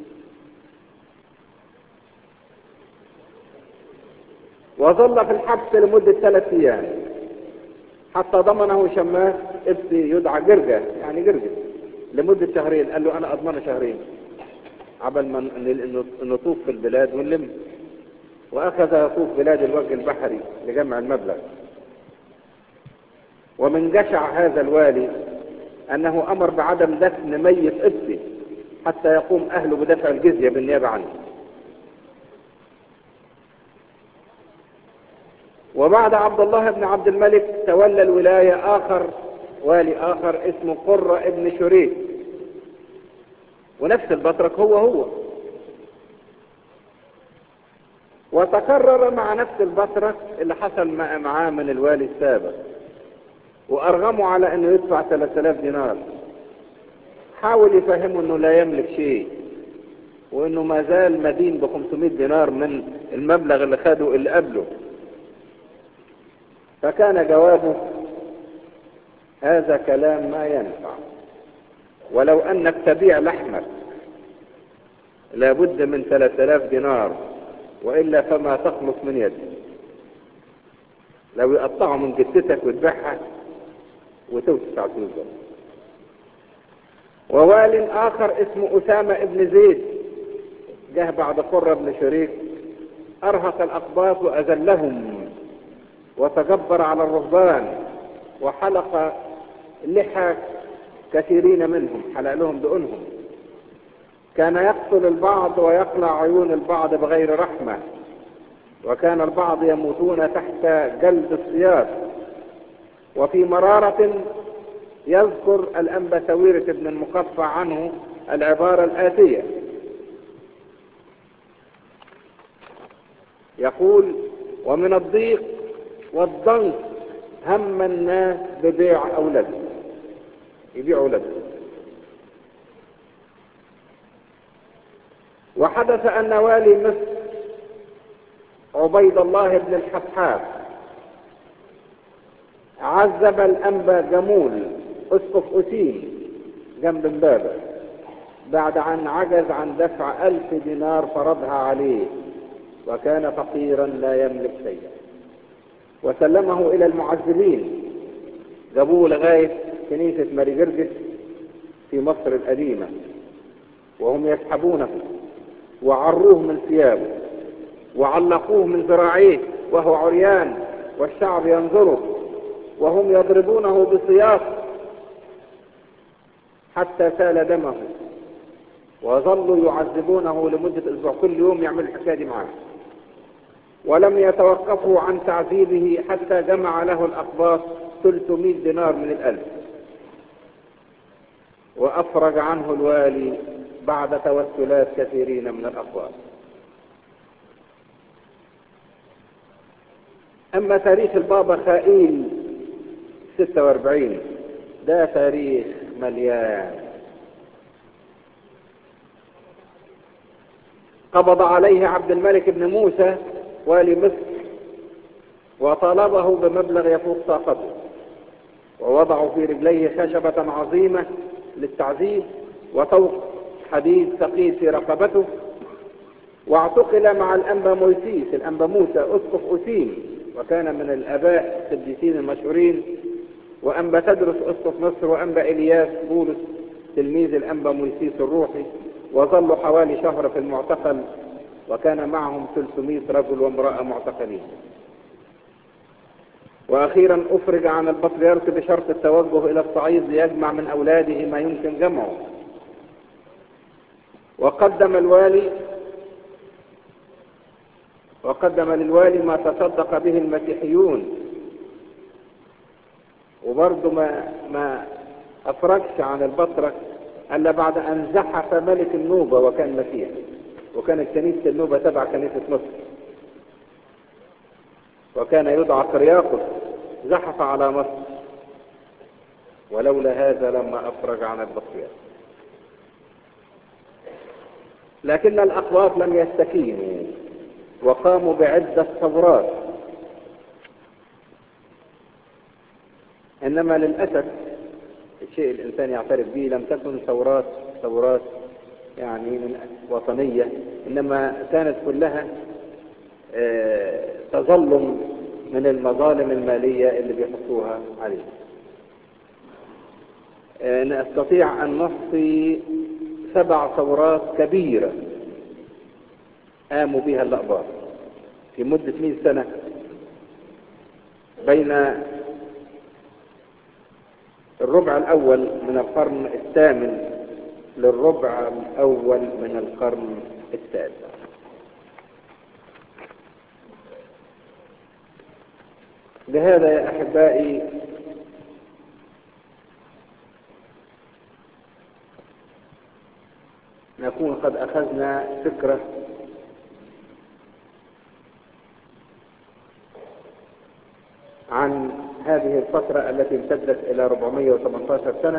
وظل في الحبس لمدة 3 ايام حتى ضمنه شماس ابسي يدعى جرجة، يعني جرجة، لمدة 2 شهرين. قال له انا اضمنه 2 شهرين عبل ما نطوف في البلاد ونلم. واخذ يطوف بلاد الوجه البحري لجمع المبلغ. ومن جشع هذا الوالي انه امر بعدم دفن ميت ابسي حتى يقوم اهله بدفع الجزية بالنيابة عنه. وبعد عبد الله بن عبد الملك تولى الولاية آخر والي آخر اسمه قرة ابن شريك، ونفس البطرك هو. وتكرر مع نفس البطرك اللي حصل معاه من الوالي السابق، وأرغموا على أنه يدفع 3000 دينار. حاول يفهمه أنه لا يملك شيء، وأنه ما زال مدين ب 500 دينار من المبلغ اللي خده اللي قبله. فكان جوابه: هذا كلام ما ينفع، ولو أنك تبيع لحمك لابد من 3000 دينار، وإلا فما تخلص من يدي. لو يقطعوا من جثتك وتبيعها وتدفع فلوس. ووال آخر اسمه أسامة ابن زيد جه بعد قرة بن شريك، أرهق الأقباط وأذلهم وتجبر على الرهبان، وحلق لحى كثيرين منهم، حلق لهم دقنهم. كان يقتل البعض ويقلع عيون البعض بغير رحمة، وكان البعض يموتون تحت جلد الصياد. وفي مرارة يذكر الأنبا سويرة ابن المقفع عنه العبارة الآتية، يقول: ومن الضيق والضنك هم الناس ببيع أولادهم، يبيع أولادهم. وحدث أن والي مصر عبيد الله بن الحفحاف عذب الأنبا جمول أسقف أسيم جنب امبابة بعد أن عجز عن دفع 1000 دينار فرضها عليه، وكان فقيرا لا يملك شيئا. وسلمه إلى المعذبين، جابوه لغاية كنيسة ماري جرجس في مصر القديمة، وهم يسحبونه وعروه من ثيابه وعلقوه من ذراعيه وهو عريان، والشعب ينظره، وهم يضربونه بسياط حتى سال دمه، وظلوا يعذبونه لمدة أسبوع، كل يوم يعمل الحكاية دي معاه. ولم يتوقفوا عن تعذيبه حتى جمع له الأقباط 300 دينار من 1000، وأفرج عنه الوالي بعد توسلات كثيرين من الأقباط. أما تاريخ البابا خائيل 46 ده تاريخ مليان. قبض عليه عبد الملك بن موسى والي مصر وطالبه بمبلغ يفوق طاقته، ووضعوا في رجليه خشبة عظيمة للتعذيب وطوق حديد ثقيل في رقبته، واعتقل مع الأنبا مويسيس الأنبا موسى أسقف أسيم، وكان من الآباء القديسين المشهورين، وأنبا تدرس أسقف مصر، وأنبا إلياس بولس تلميذ الأنبا مويسيس الروحي، وظلوا حوالي شهر في المعتقل، وكان معهم 300 رجل وامرأة معتقلين. وأخيرا أفرج عن البطريرك بشرط التوجه إلى الصعيد ليجمع من أولاده ما يمكن جمعه. وقدم للوالي ما تصدق به المسيحيون، وبرضه ما أفرجش عن البطرك إلا بعد أن زحف ملك النوبة وكان مسيحي، وكانت كنيسة النوبة تبع كنيسة مصر، وكان يدعى قرياقس، زحف على مصر، ولولا هذا لما أفرج عن البطريرك. لكن الأقباط لم يستكينوا وقاموا بعدة ثورات، إنما للأسف الشيء الإنسان يعترف به لم تكن ثورات يعني من وطنية، إنما كانت كلها تظلم من المظالم المالية اللي بيحطوها عليه. نستطيع أن نحصي 7 ثورات كبيرة قاموا بها الأقباط في مدة 100 سنة بين الربع الأول من القرن الثامن للربع الأول من القرن التاسع. بهذا يا أحبائي نكون قد أخذنا فكرة عن هذه الفترة التي امتدت إلى 418 سنة،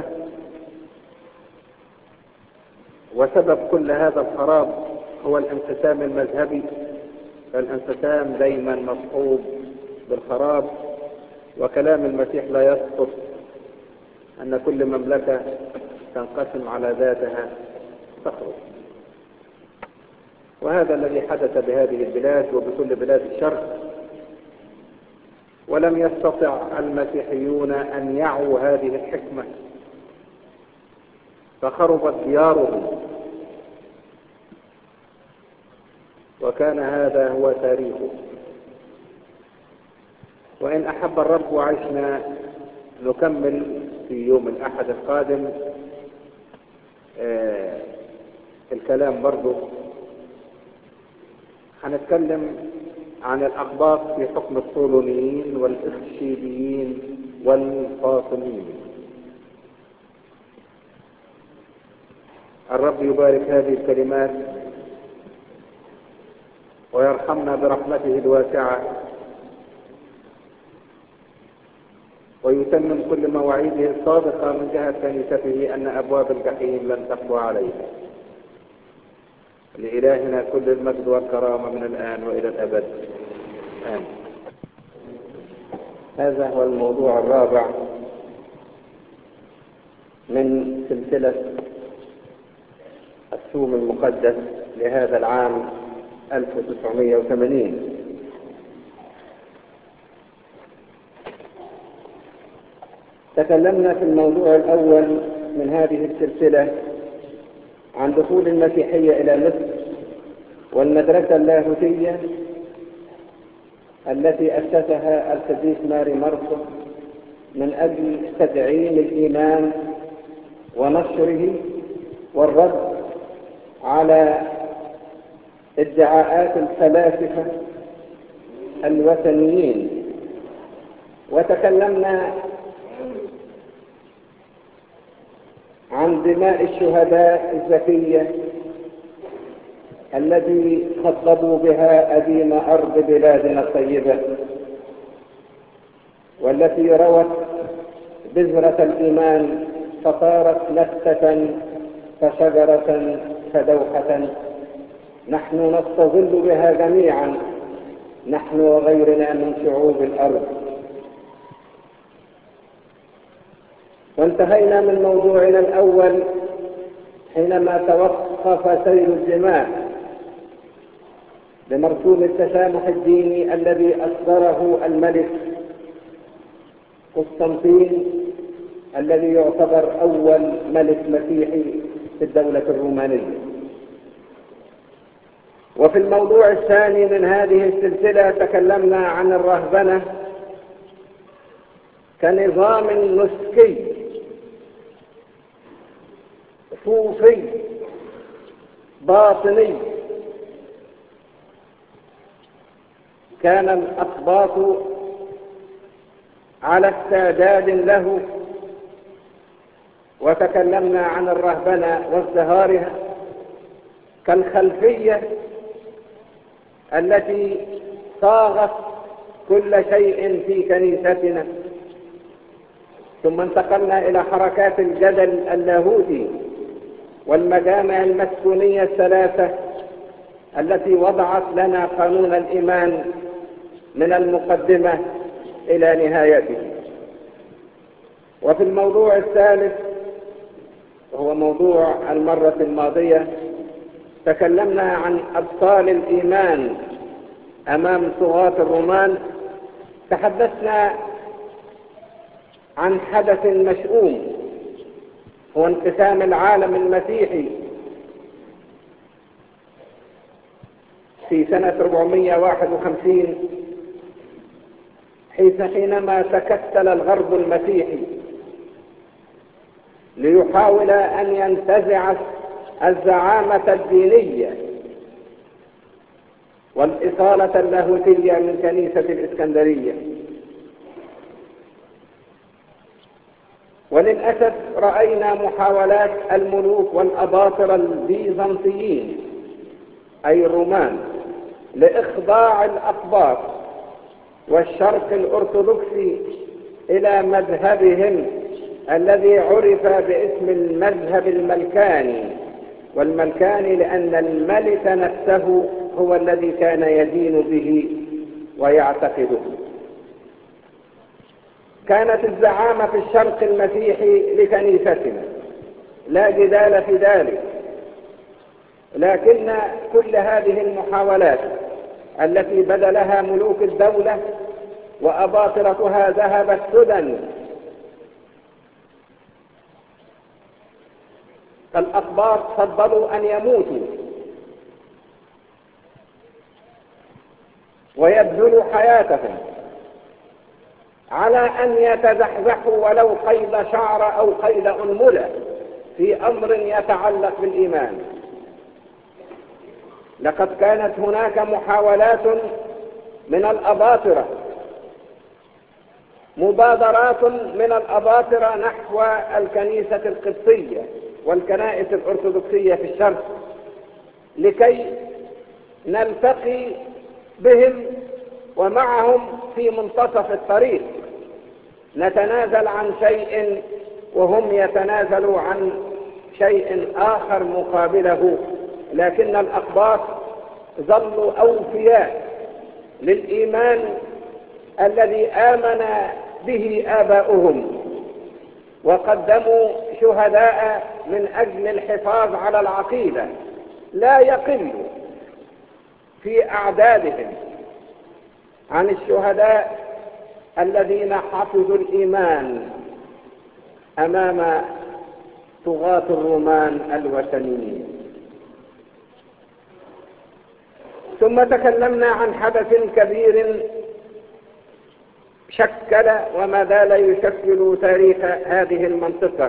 وسبب كل هذا الخراب هو الانقسام المذهبي. فالانقسام دايما مصحوب بالخراب، وكلام المسيح لا يسقط أن كل مملكة تنقسم على ذاتها تخرج. وهذا الذي حدث بهذه البلاد وبكل بلاد الشرق، ولم يستطع المسيحيون أن يعوا هذه الحكمة، فخربت ديارهم، وكان هذا هو تاريخه. وإن أحب الرب وعشنا نكمل في يوم الأحد القادم الكلام برضو. هنتكلم عن الأقباط في حكم الصولونيين والإخشيديين والفاطميين. الرب يبارك هذه الكلمات ويرحمنا برحمته الواسعة، ويتمم كل مواعيده الصادقة من جهة كنيسته أن أبواب الجحيم لن تقوى عليها. لإلهنا كل المجد والكرامة من الآن وإلى الأبد. آمين. هذا هو الموضوع الرابع من سلسلة الصوم المقدس لهذا العام 1980. تكلمنا في الموضوع الأول من هذه السلسلة عن دخول المسيحية إلى مصر والمدرسة اللاهوتية التي أسسها القديس ماري مرقس من أجل تدعيم الإيمان ونشره والرد على ادعاءات الفلاسفة الوثنيين. وتكلمنا عن دماء الشهداء الزكية الذي خضبوا بها أديم أرض بلادنا الطيبة، والتي روت بذرة الإيمان فصارت نبتة فشجرة فدوحة نحن نستظل بها جميعا، نحن وغيرنا من شعوب الأرض. وانتهينا من موضوعنا الأول حينما توقف سيل الدماء بمرسوم التسامح الديني الذي أصدره الملك قسطنطين، الذي يعتبر أول ملك مسيحي في الدولة الرومانية. وفي الموضوع الثاني من هذه السلسلة تكلمنا عن الرهبنة كنظام نسكي صوفي باطني كان الأقباط على استعداد له. وتكلمنا عن الرهبنة وازدهارها كالخلفية التي صاغت كل شيء في كنيستنا. ثم انتقلنا إلى حركات الجدل اللاهوتي والمجامع المسكونية الثلاثة التي وضعت لنا قانون الإيمان من المقدمة إلى نهايته. وفي الموضوع الثالث وهو موضوع المرة الماضية تكلمنا عن أبطال الإيمان أمام طغاة الرومان. تحدثنا عن حدث مشؤوم هو انقسام العالم المسيحي في سنة 451 حينما تكتل الغرب المسيحي ليحاول أن ينتزع الزعامة الدينية والإصالة اللاهوتية من كنيسة الإسكندرية. وللأسف رأينا محاولات الملوك والأباطرة البيزنطيين أي الرومان لإخضاع الأقباط والشرق الأرثوذكسي إلى مذهبهم الذي عرف باسم المذهب الملكاني، والملكاني لأن الملك نفسه هو الذي كان يدين به ويعتقده. كانت الزعامة في الشرق المسيحي لكنيستنا، لا جدال في ذلك، لكن كل هذه المحاولات التي بذلها ملوك الدولة وأباطرتها ذهبت سدى. الأقباط فضلوا أن يموتوا ويبذلوا حياتهم على أن يتزحزحوا ولو قيد شعر أو قيد أنملة في أمر يتعلق بالإيمان. لقد كانت هناك محاولات من الأباطرة، مبادرات من الأباطرة نحو الكنيسة القبطية والكنائس الأرثوذكسية في الشرق لكي نلتقي بهم ومعهم في منتصف الطريق، نتنازل عن شيء وهم يتنازلوا عن شيء آخر مقابله، لكن الأقباط ظلوا أوفياء للإيمان الذي آمن به آباؤهم، وقدموا شهداء من أجل الحفاظ على العقيدة لا يقل في أعدادهم عن الشهداء الذين حفظوا الإيمان أمام طغاة الرومان الوثنيين. ثم تكلمنا عن حدث كبير شكل وما زال يشكل تاريخ هذه المنطقة،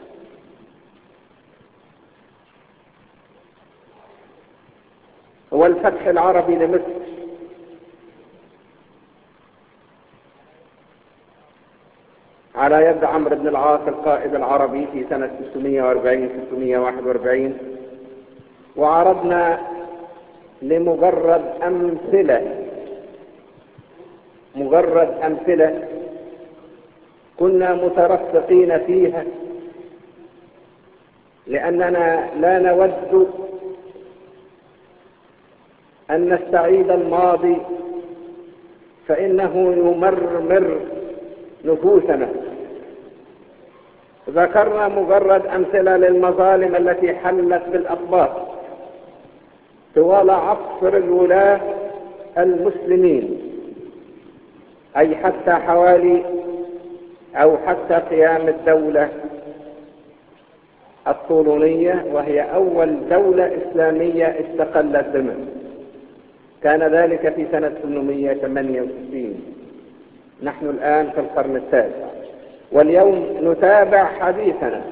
هو الفتح العربي لمصر على يد عمرو بن العاص القائد العربي في سنة 641 وعرضنا لمجرد أمثلة كنا مترفقين فيها، لأننا لا نود أن نستعيد الماضي فإنه يمرمر نفوسنا. ذكرنا مجرد أمثلة للمظالم التي حلت بالأقباط طوال عصر الولاة المسلمين، أي حتى حتى قيام الدولة الطولونية، وهي أول دولة إسلامية استقلت بمصر، كان ذلك في سنة 868. نحن الآن في القرن التاسع، واليوم نتابع حديثنا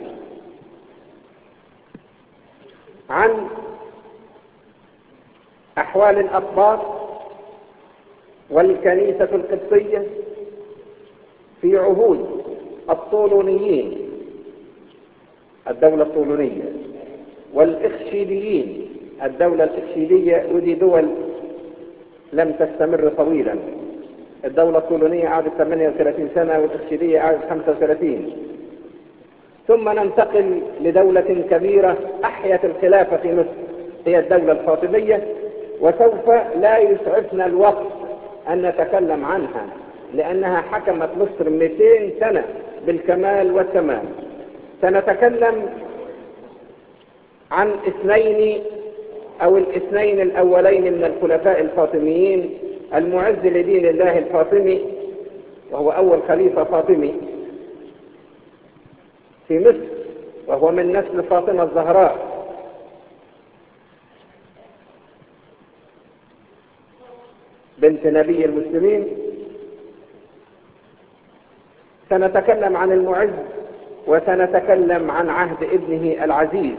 عن أحوال الأقباط والكنيسة القبطية في عهود الطولونيين، الدولة الطولونية، والإخشيديين، الدولة الإخشيدية، ودي دول لم تستمر طويلا. الدولة الطولونية قعدت 38 سنة والإخشيدية قعدت 35. ثم ننتقل لدولة كبيرة أحيت الخلافة في مصر، هي الدولة الفاطمية، وسوف لا يسعفنا الوقت أن نتكلم عنها لأنها حكمت مصر 200 سنة بالكمال والتمام. سنتكلم عن الاثنين الأولين من الخلفاء الفاطميين، المعز لدين الله الفاطمي وهو أول خليفة فاطمي في مصر، وهو من نسل فاطمة الزهراء، بنت نبي المسلمين. سنتكلم عن المعز، وسنتكلم عن عهد ابنه العزيز.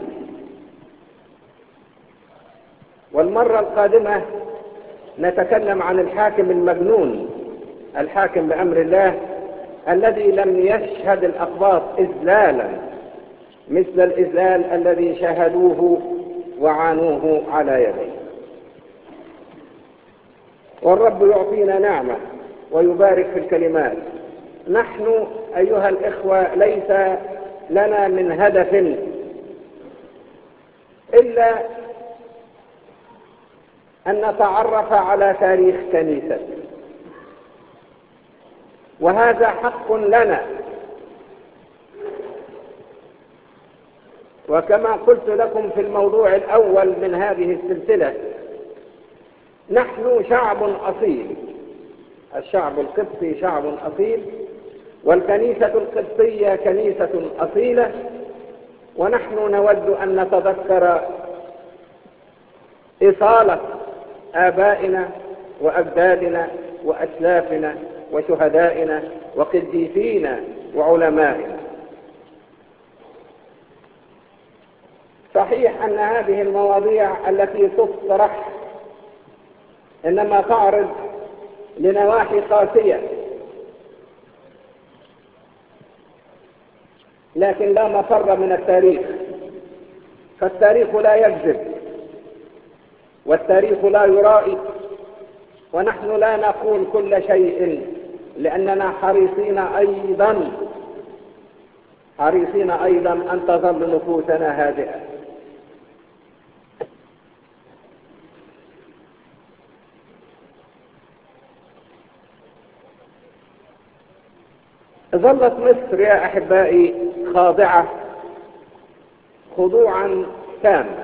والمرة القادمة نتكلم عن الحاكم المجنون، الحاكم بأمر الله الذي لم يشهد الأقباط إذلالا مثل الإذلال الذي شاهدوه وعانوه على يديه. والرب يعطينا نعمة ويبارك في الكلمات. نحن أيها الإخوة ليس لنا من هدف إلا أن نتعرف على تاريخ كنيسة، وهذا حق لنا. وكما قلت لكم في الموضوع الأول من هذه السلسلة، نحن شعب أصيل، الشعب القبطي شعب أصيل، والكنيسة القبطية كنيسة أصيلة، ونحن نود أن نتذكر إصالة آبائنا وأجدادنا وأسلافنا وشهدائنا وقديسينا وعلمائنا. صحيح أن هذه المواضيع التي تطرح إنما تعرض لنواحي قاسية، لكن لا مفر من التاريخ، فالتاريخ لا يكذب والتاريخ لا يرائي، ونحن لا نقول كل شيء لأننا حريصين أيضا أن تظل نفوسنا هادئة. ظلت مصر يا أحبائي خاضعة خضوعا تاما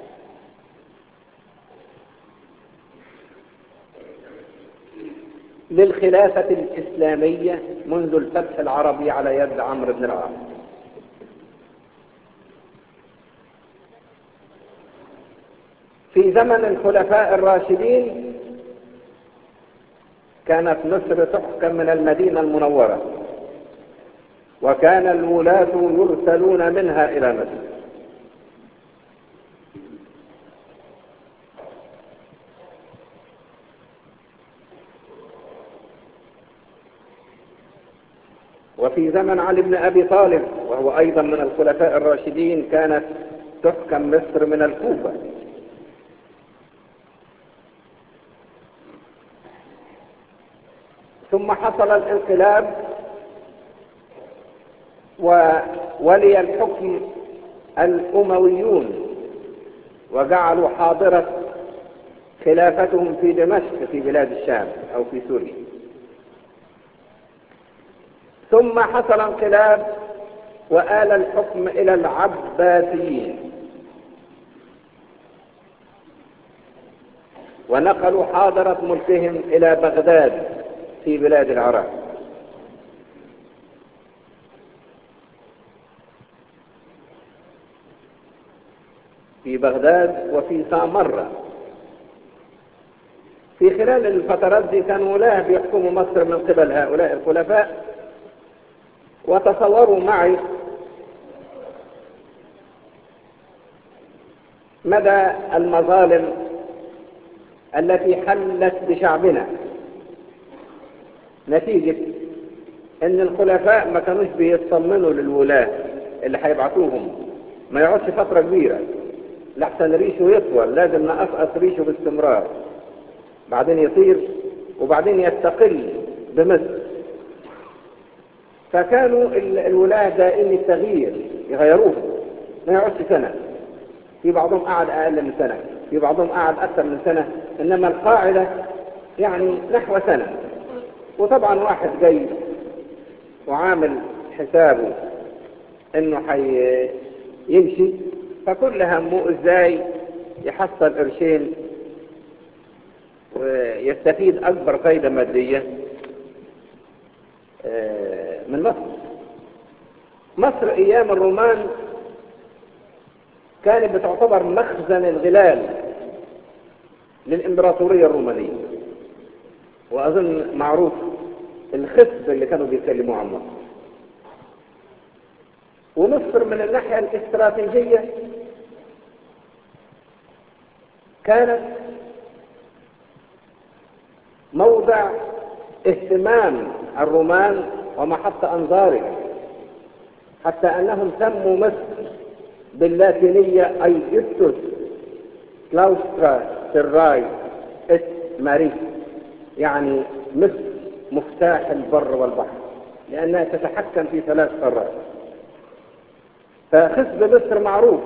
للخلافة الإسلامية منذ الفتح العربي على يد عمرو بن العاص. في زمن الخلفاء الراشدين كانت مصر تحكم من المدينة المنورة، وكان الولاة يرسلون منها إلى مصر. وفي زمن علي بن أبي طالب وهو أيضا من الخلفاء الراشدين كانت تحكم مصر من الكوفة. ثم حصل الانقلاب وولي الحكم الأمويون وجعلوا حاضرة خلافتهم في دمشق في بلاد الشام أو في سوريا. ثم حصل انقلاب وآل الحكم إلى العباسيين ونقلوا حاضرة ملكهم إلى بغداد في بلاد العراق. في بغداد وفي سامرة. في خلال الفترات دي كانوا ولاة بيحكموا مصر من قبل هؤلاء الخلفاء. وتصوروا معي مدى المظالم التي حلت بشعبنا نتيجة ان الخلفاء ما كانوش بيطمنوا للولاة اللي هيبعثوهم، ما يقعدش فترة كبيرة لحسن ريشه يطول، لازم نقصقص ريشه باستمرار، بعدين يطير وبعدين يستقل بمصر. فكانوا الولاة دائم التغيير، يغيروهم، ما يقعدش سنة، في بعضهم قعد أقل من سنة، في بعضهم قعد أكثر من سنة، إنما القاعدة يعني نحو سنة. وطبعا واحد جاي وعامل حسابه إنه يمشي، فكل همه إزاي يحصل قرشين ويستفيد أكبر فايدة مادية من مصر. مصر أيام الرومان كانت بتعتبر مخزن الغلال للإمبراطورية الرومانية، وأظن معروف الخصب اللي كانوا بيتكلموا عن مصر. ومصر من الناحية الاستراتيجية كانت موضع اهتمام الرومان ومحط أنظارهم، حتى أنهم سموا مصر باللاتينية أيجيبتوس كلاوسترا سراي اس ماري، يعني مصر مفتاح البر والبحر، لأنها تتحكم في 3 قارات. فخصب مصر معروف،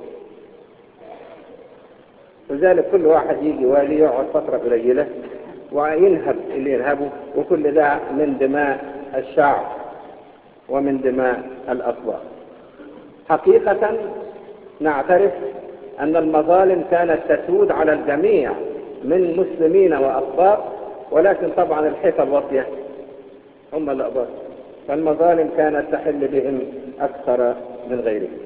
لذلك كل واحد يجي والي يقعد فترة قليلة وينهب اللي ينهبه، وكل ده من دماء الشعب ومن دماء الأصوات. حقيقة نعترف أن المظالم كانت تسود على الجميع من مسلمين وأقباط، ولكن طبعا الحيطة الواطية هم الأقباط، فالمظالم كانت تحل بهم أكثر من غيرهم.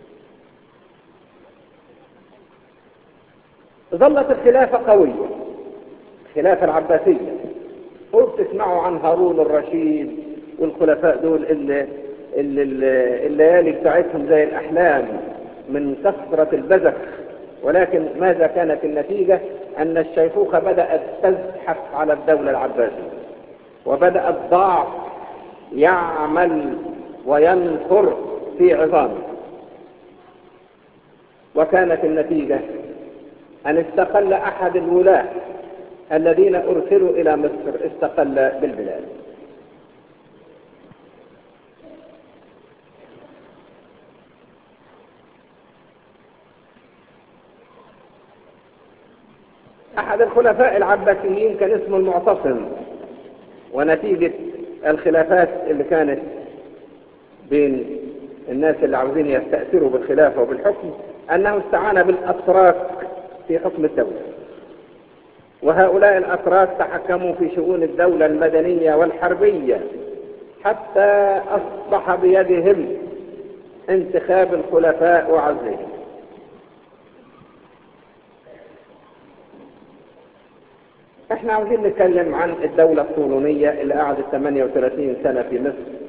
ظلت الخلافة قوية، الخلافة العباسية، وبتسمعوا عن هارون الرشيد والخلفاء دول الليالي بتاعتهم زي الأحلام من كثرة البذخ، ولكن ماذا كانت النتيجة؟ أن الشيخوخة بدأت تزحف على الدولة العباسية، وبدأ الضعف يعمل وينخر في عظامه، وكانت النتيجة أن استقل أحد الولاة الذين أرسلوا إلى مصر، استقل بالبلاد. أحد الخلفاء العباسيين كان اسمه المعتصم، ونتيجة الخلافات اللي كانت بين الناس اللي عاوزين يستأثروا بالخلافة وبالحكم أنه استعان بالأتراك في حكم الدولة، وهؤلاء الأتراك تحكموا في شؤون الدولة المدنية والحربية، حتى أصبح بيدهم انتخاب الخلفاء وعزلهم. احنا عاوزين نتكلم عن الدولة الطولونية اللي قعدت 38 سنة في مصر.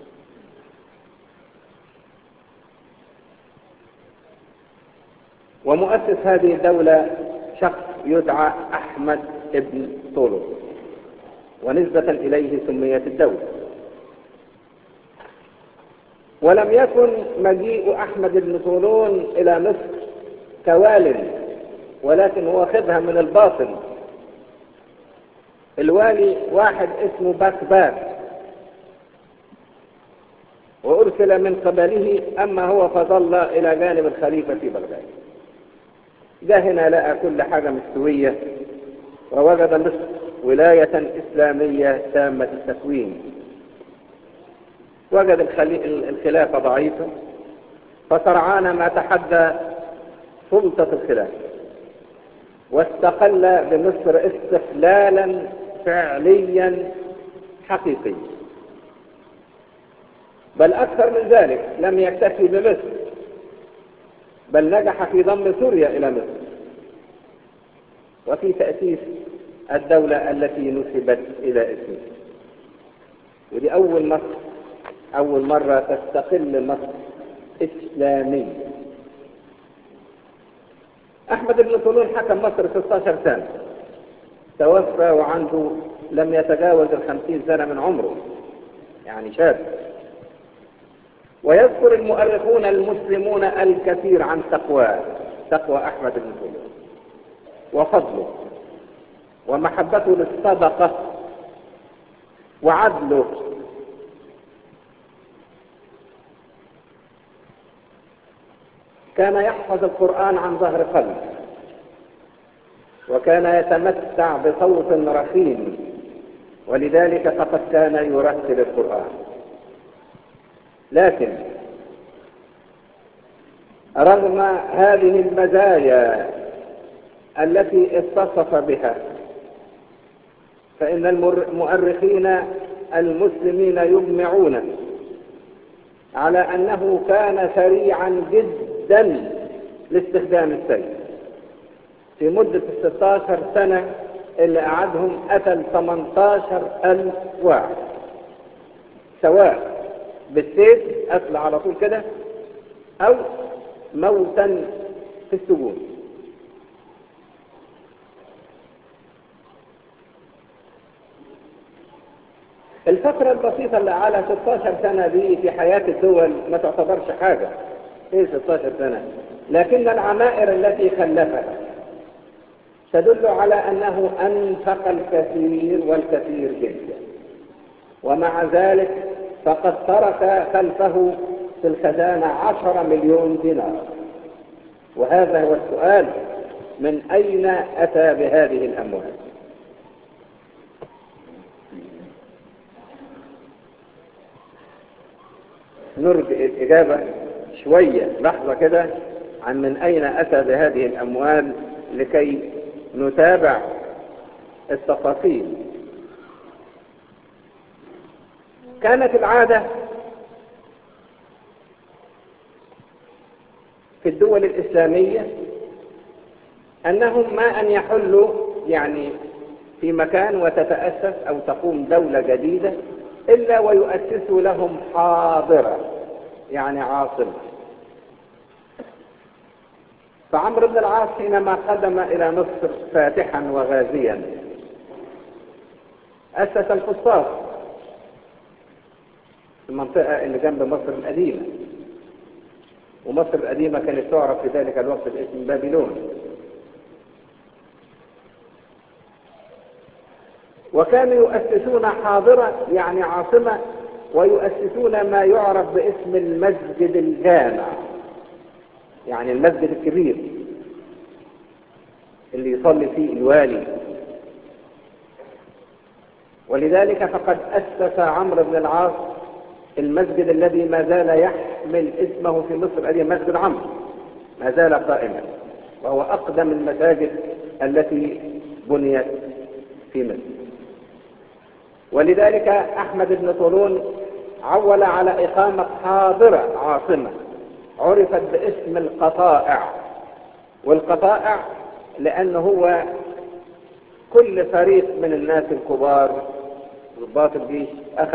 ومؤسس هذه الدولة شخص يدعى أحمد ابن طولون، ونسبة إليه سميت الدولة. ولم يكن مجيء أحمد بن طولون إلى مصر كوال، ولكن هو خذها من الباطن. الوالي واحد اسمه باكباك، وأرسل من قبله، أما هو فظل إلى جانب الخليفة في بغداد. ده هنا لقى كل حاجة مستوية، ووجد مصر ولاية إسلامية تامة التكوين. وجد الخلافة ضعيفة، فسرعان ما تحدى سلطة الخلافة، واستقل بمصر استقلالا فعليا حقيقيا. بل أكثر من ذلك، لم يكتفي بمصر، بل نجح في ضم سوريا إلى مصر، وفي تأسيس الدولة التي نسبت إلى اسمه. ودي أول مرة تستقل مصر إسلاميا. أحمد بن طولون حكم مصر 16 سنة، توفى وعنده لم يتجاوز 50 سنة من عمره، يعني شاب. ويذكر المؤرخون المسلمون الكثير عن تقوى أحمد بن طولون وفضله ومحبته للصدقة وعدله. كان يحفظ القرآن عن ظهر قلب، وكان يتمتع بصوت رخيم، ولذلك فقد كان يرتل القرآن. لكن رغم هذه المزايا التي اتصف بها، فإن المؤرخين المسلمين يجمعون على أنه كان سريعا جدا لاستخدام السيف. في مدة 16 سنة اللي قعدهم قتل 18,000 واحد، سواء بالسيف قتل على طول كده، أو موتا في السجون. الفترة البسيطة اللي على 16 سنة دي في حياة الدول ما تعتبرش حاجة. ايه 16 سنة؟ لكن العمائر التي خلفها تدل على أنه أنفق الكثير والكثير جدا، ومع ذلك فقد ترك خلفه في الخزانة 10 مليون دينار. وهذا هو السؤال: من أين أتى بهذه الأموال؟ نرجع الإجابة شوية لحظة كده عن من أين أتى بهذه الأموال لكي نتابع التفاصيل. كانت العادة في الدول الإسلامية أنهم ما أن يحلوا يعني في مكان وتتأسس أو تقوم دولة جديدة إلا ويؤسسوا لهم حاضرة، يعني عاصمة. فعمرو بن العاص حينما قدم إلى مصر فاتحا وغازيا أسس الفسطاط في المنطقة اللي جنب مصر القديمة، ومصر القديمة كانت تعرف في ذلك الوقت باسم بابلون. وكانوا يؤسسون حاضرة يعني عاصمة، ويؤسسون ما يعرف باسم المسجد الجامع، يعني المسجد الكبير اللي يصلي فيه الوالي. ولذلك فقد أسس عمرو بن العاص المسجد الذي ما زال يحمل اسمه في مصر القديمة، مسجد عمرو، ما زال قائما، وهو أقدم المساجد التي بنيت في مصر. ولذلك أحمد بن طولون عول على إقامة حاضرة عاصمة عرفت باسم القطائع. والقطائع لأنه هو كل فريق من الناس الكبار ضباط الجيش أخذ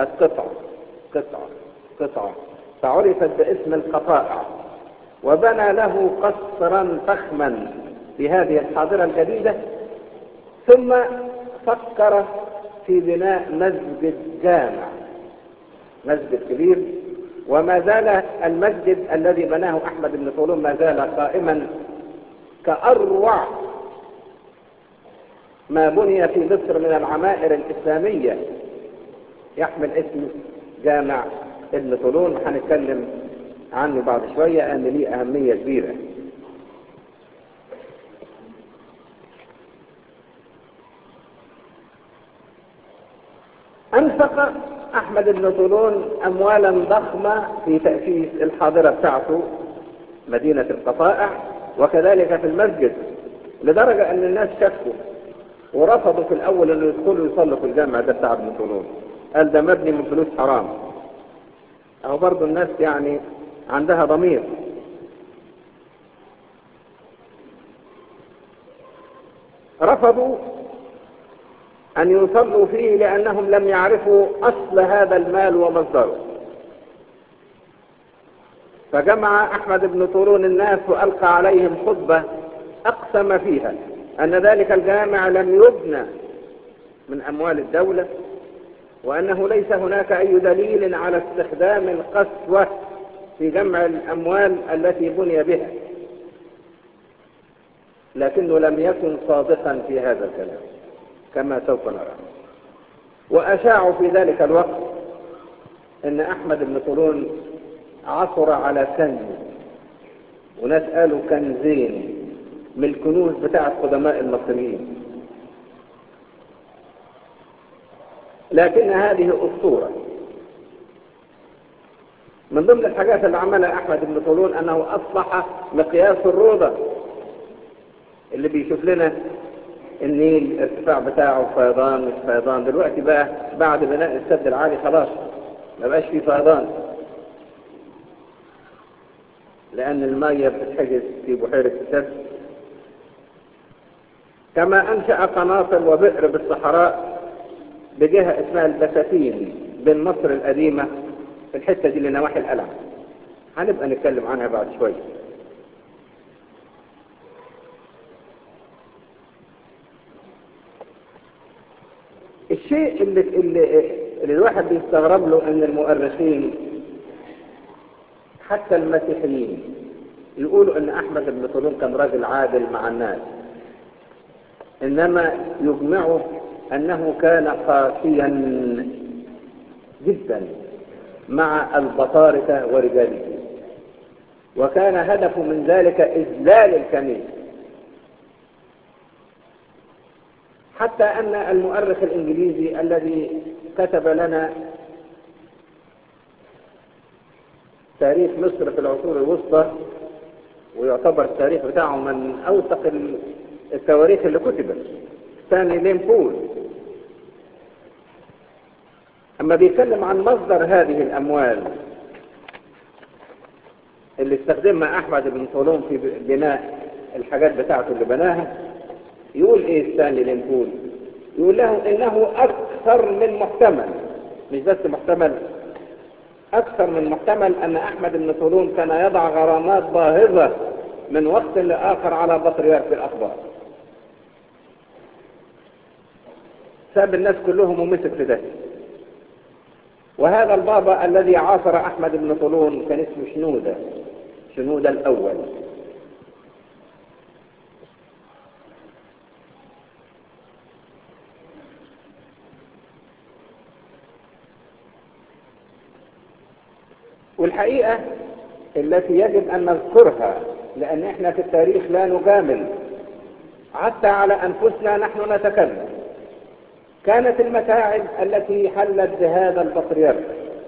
قطعة فعرفت باسم القطائع، وبنى له قصرا فخما في هذه الحاضرة الجديدة، ثم فكر في بناء مسجد جامع، مسجد كبير. وما زال المسجد الذي بناه أحمد بن طولون ما زال قائما كأروع ما بني في مصر من العمائر الإسلامية، يحمل اسم جامع ابن طولون، هنتكلم عنه بعد شوية أن ليه أهمية كبيرة. أنفق أحمد بن طولون أموالا ضخمة في تأسيس الحاضرة بتاعته مدينة القطائع، وكذلك في المسجد، لدرجة أن الناس شكوا ورفضوا في الأول أن يدخلوا يصلوا في الجامع ده بتاع ابن طولون، قال ده مبني من فلوس حرام. أو برضو الناس يعني عندها ضمير. رفضوا أن يصلوا فيه لأنهم لم يعرفوا أصل هذا المال ومصدره. فجمع أحمد بن طولون الناس وألقى عليهم خطبة أقسم فيها أن ذلك الجامع لم يبنى من أموال الدولة، وأنه ليس هناك أي دليل على استخدام القسوة في جمع الأموال التي بني بها، لكنه لم يكن صادقا في هذا الكلام كما سوف نرى. وأشاعوا في ذلك الوقت أن أحمد بن طولون عثر على كنز، وناس قالوا كنزين من الكنوز بتاعت قدماء المصريين، لكن هذه أسطورة. من ضمن الحاجات اللي عملها أحمد بن طولون أنه أصبح مقياس الروضة اللي بيشوف لنا النيل الارتفاع بتاعه فيضان مش فيضان. دلوقتي بقى بعد بناء السد العالي خلاص ما بقاش فيه فيضان، لأن المية بتتحجز في بحيرة السد. كما أنشأ قناطر وبئر بالصحراء بجهة اسمها البساتين بين مصر القديمة في الحتة دي لنواحي القلعة، هنبقى نتكلم عنها بعد شوية. الشيء اللي اللي الواحد بيستغرب له ان المؤرخين حتى المسيحيين يقولوا ان احمد بن طولون كان راجل عادل مع الناس، انما يجمعوا انه كان قاسيا جدا مع البطاركة ورجاله، وكان هدفه من ذلك اذلال الكنيسة. حتى ان المؤرخ الانجليزي الذي كتب لنا تاريخ مصر في العصور الوسطى، ويعتبر التاريخ بتاعه من اوثق التواريخ اللي كتبت، ستانلي ليمبول، اما بيتكلم عن مصدر هذه الاموال اللي استخدمها احمد بن طولون في بناء الحاجات بتاعته اللي بناها، يقول ايه ستانلي ليمبول؟ يقول له انه اكثر من محتمل، مش بس محتمل، اكثر من محتمل ان احمد بن طولون كان يضع غرامات باهظة من وقت لاخر على بطريرك الاخبار، ساب الناس كلهم ومسك في ده. وهذا البابا الذي عاصر احمد بن طولون كان اسمه شنودة الاول. والحقيقة التي يجب ان نذكرها، لان احنا في التاريخ لا نجامل حتى على انفسنا نحن نتكلم، كانت المتاعب التي حلت بهذا البطريرك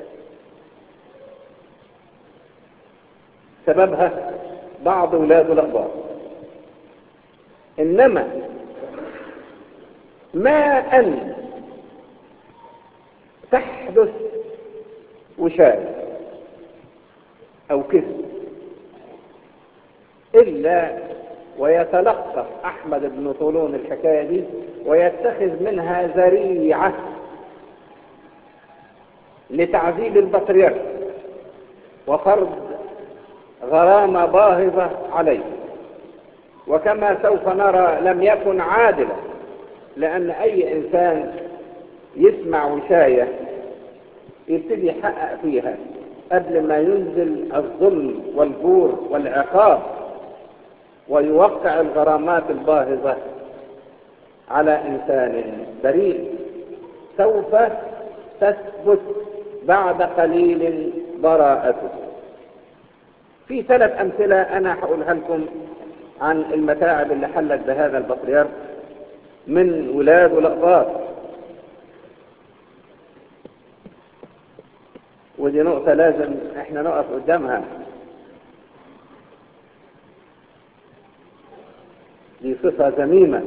سببها بعض ولاده الأخبار، إنما ما أن تحدث وشاية أو كذب إلا ويتلقف أحمد بن طولون الحكاية دي ويتخذ منها ذريعة لتعذيب البطريرك وفرض غرامة باهظة عليه. وكما سوف نرى لم يكن عادلا، لأن أي إنسان يسمع وشاية يبتدي يحقق فيها قبل ما ينزل الظلم والجور والعقاب ويوقع الغرامات الباهظة على إنسان بريء. سوف تثبت بعد قليل براءته. في 3 أمثلة أنا هقولها لكم عن المتاعب اللي حلت بهذا البطريرك من ولاد والأقباط، ودي نقطة لازم احنا نقف قدامها. دي صفة ذميمة.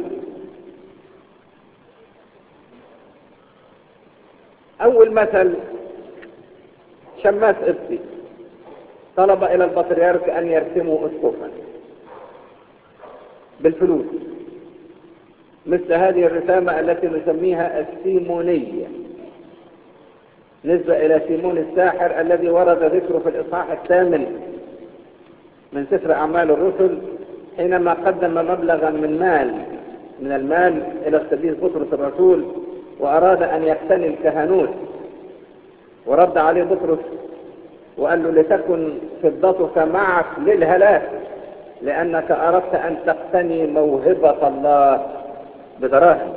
أول مثل شماس قبطي طلب إلى البطريرك أن يرسموا أسقفا بالفلوس، مثل هذه الرسامة التي نسميها السيمونية، نسبة إلى سيمون الساحر الذي ورد ذكره في الإصحاح 8 من سفر أعمال الرسل، حينما قدم مبلغا من المال إلى القديس بطرس الرسول وأراد أن يقتني الكهنوت، ورد عليه بطرس وقال له: لتكن فضتك معك للهلاك، لأنك أردت أن تقتني موهبة الله بدراهم.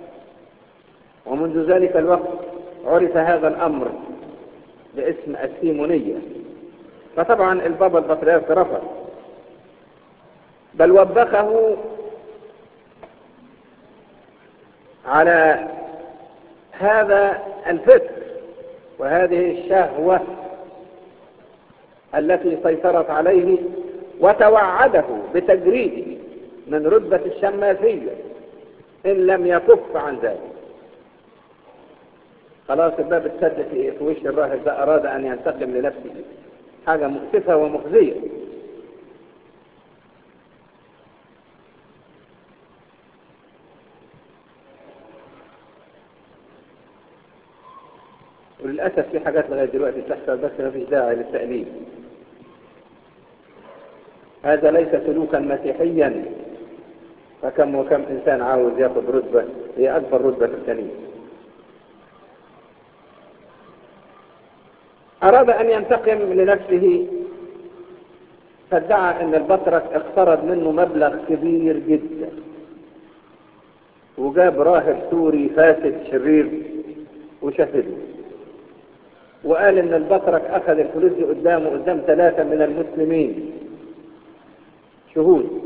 ومنذ ذلك الوقت عرف هذا الأمر باسم السيمونية. فطبعا البابا البطريرك رفض، بل وبخه على هذا الفكر وهذه الشهوة التي سيطرت عليه، وتوعده بتجريده من رتبة الشماسية إن لم يكف عن ذلك. خلاص الباب اتسد في وش الراهب ده، أراد أن ينتقم لنفسه، حاجة مؤسفة ومخزية. وللأسف في حاجات لغاية دلوقتي تحصل، بس ما فيش داعي للتأليف. هذا ليس سلوكا مسيحيا، فكم وكم إنسان عاوز ياخذ رتبة هي أكبر رتبة في الكنيسة. أراد أن ينتقم لنفسه، فادعى أن البطرك اقترض منه مبلغ كبير جدا، وجاب راهب سوري فاسد شرير وشهده، وقال ان البطرك اخذ الفلوس دي قدام 3 من المسلمين شهود.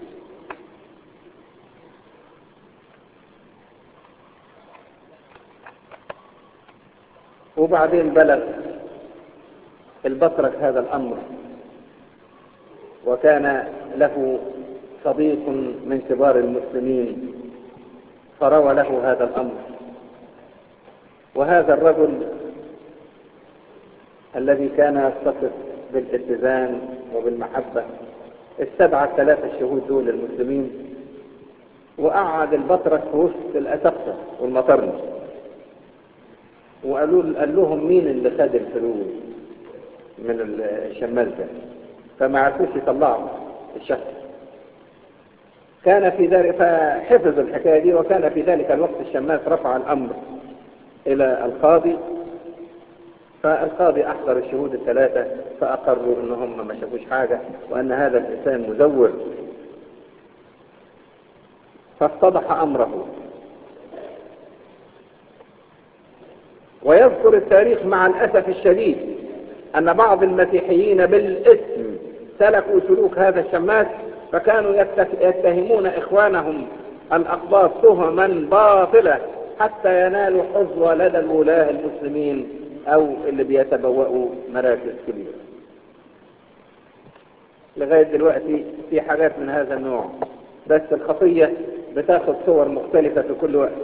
وبعدين بلغ البطرك هذا الامر، وكان له صديق من كبار المسلمين فروى له هذا الامر. وهذا الرجل الذي كان يتصف بالاتزان وبالمحبة استدعى ال3 الشهود دول المسلمين، وقعد البطرك في وسط الأسقفة والمطرنة، قال لهم مين اللي خد الفلوس من الشماس ده، فما عرفوش يطلعوا الشخص. كان في ذلك فحفظ الحكاية دي، وكان في ذلك الوقت الشماس رفع الأمر إلى القاضي، فالقاضي أحضر الشهود ال3 فأقروا أنهم ما شافوش حاجة، وأن هذا الإنسان مزور، فافتضح أمره. ويذكر التاريخ مع الأسف الشديد أن بعض المسيحيين بالاسم سلكوا سلوك هذا الشماس، فكانوا يتهمون إخوانهم الأقباط تهما باطلة حتى ينالوا حظوة لدى الولاة المسلمين أو اللي بيتبوأوا مراكز كبيرة. لغاية دلوقتي في حاجات من هذا النوع، بس الخطية بتاخد صور مختلفة في كل وقت.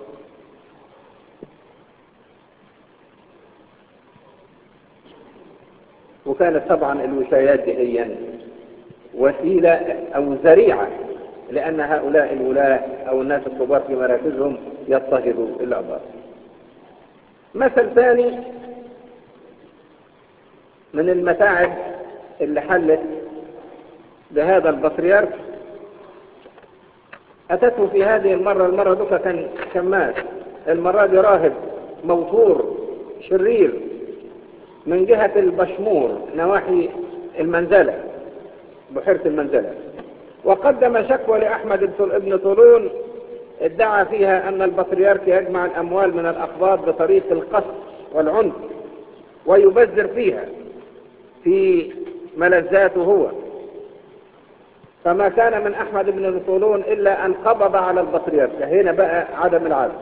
وكانت طبعا الوشايات دي هي وسيلة أو ذريعة لأن هؤلاء الولاة أو الناس الكبار في مراكزهم يضطهدوا الأعضاء. مثل ثاني من المتاعب اللي حلت بهذا البطريرك، أتته في هذه المرة دوكا كان شماس، المرة دي راهب موتور شرير من جهة البشمور نواحي المنزلة، بحيرة المنزلة، وقدم شكوى لأحمد ابن طولون ادعى فيها أن البطريرك يجمع الأموال من الأقباط بطريق القسط والعنف ويبذر فيها في ملذاته هو، فما كان من أحمد بن طولون إلا أن قبض على البطريرك. هنا بقى عدم العدل.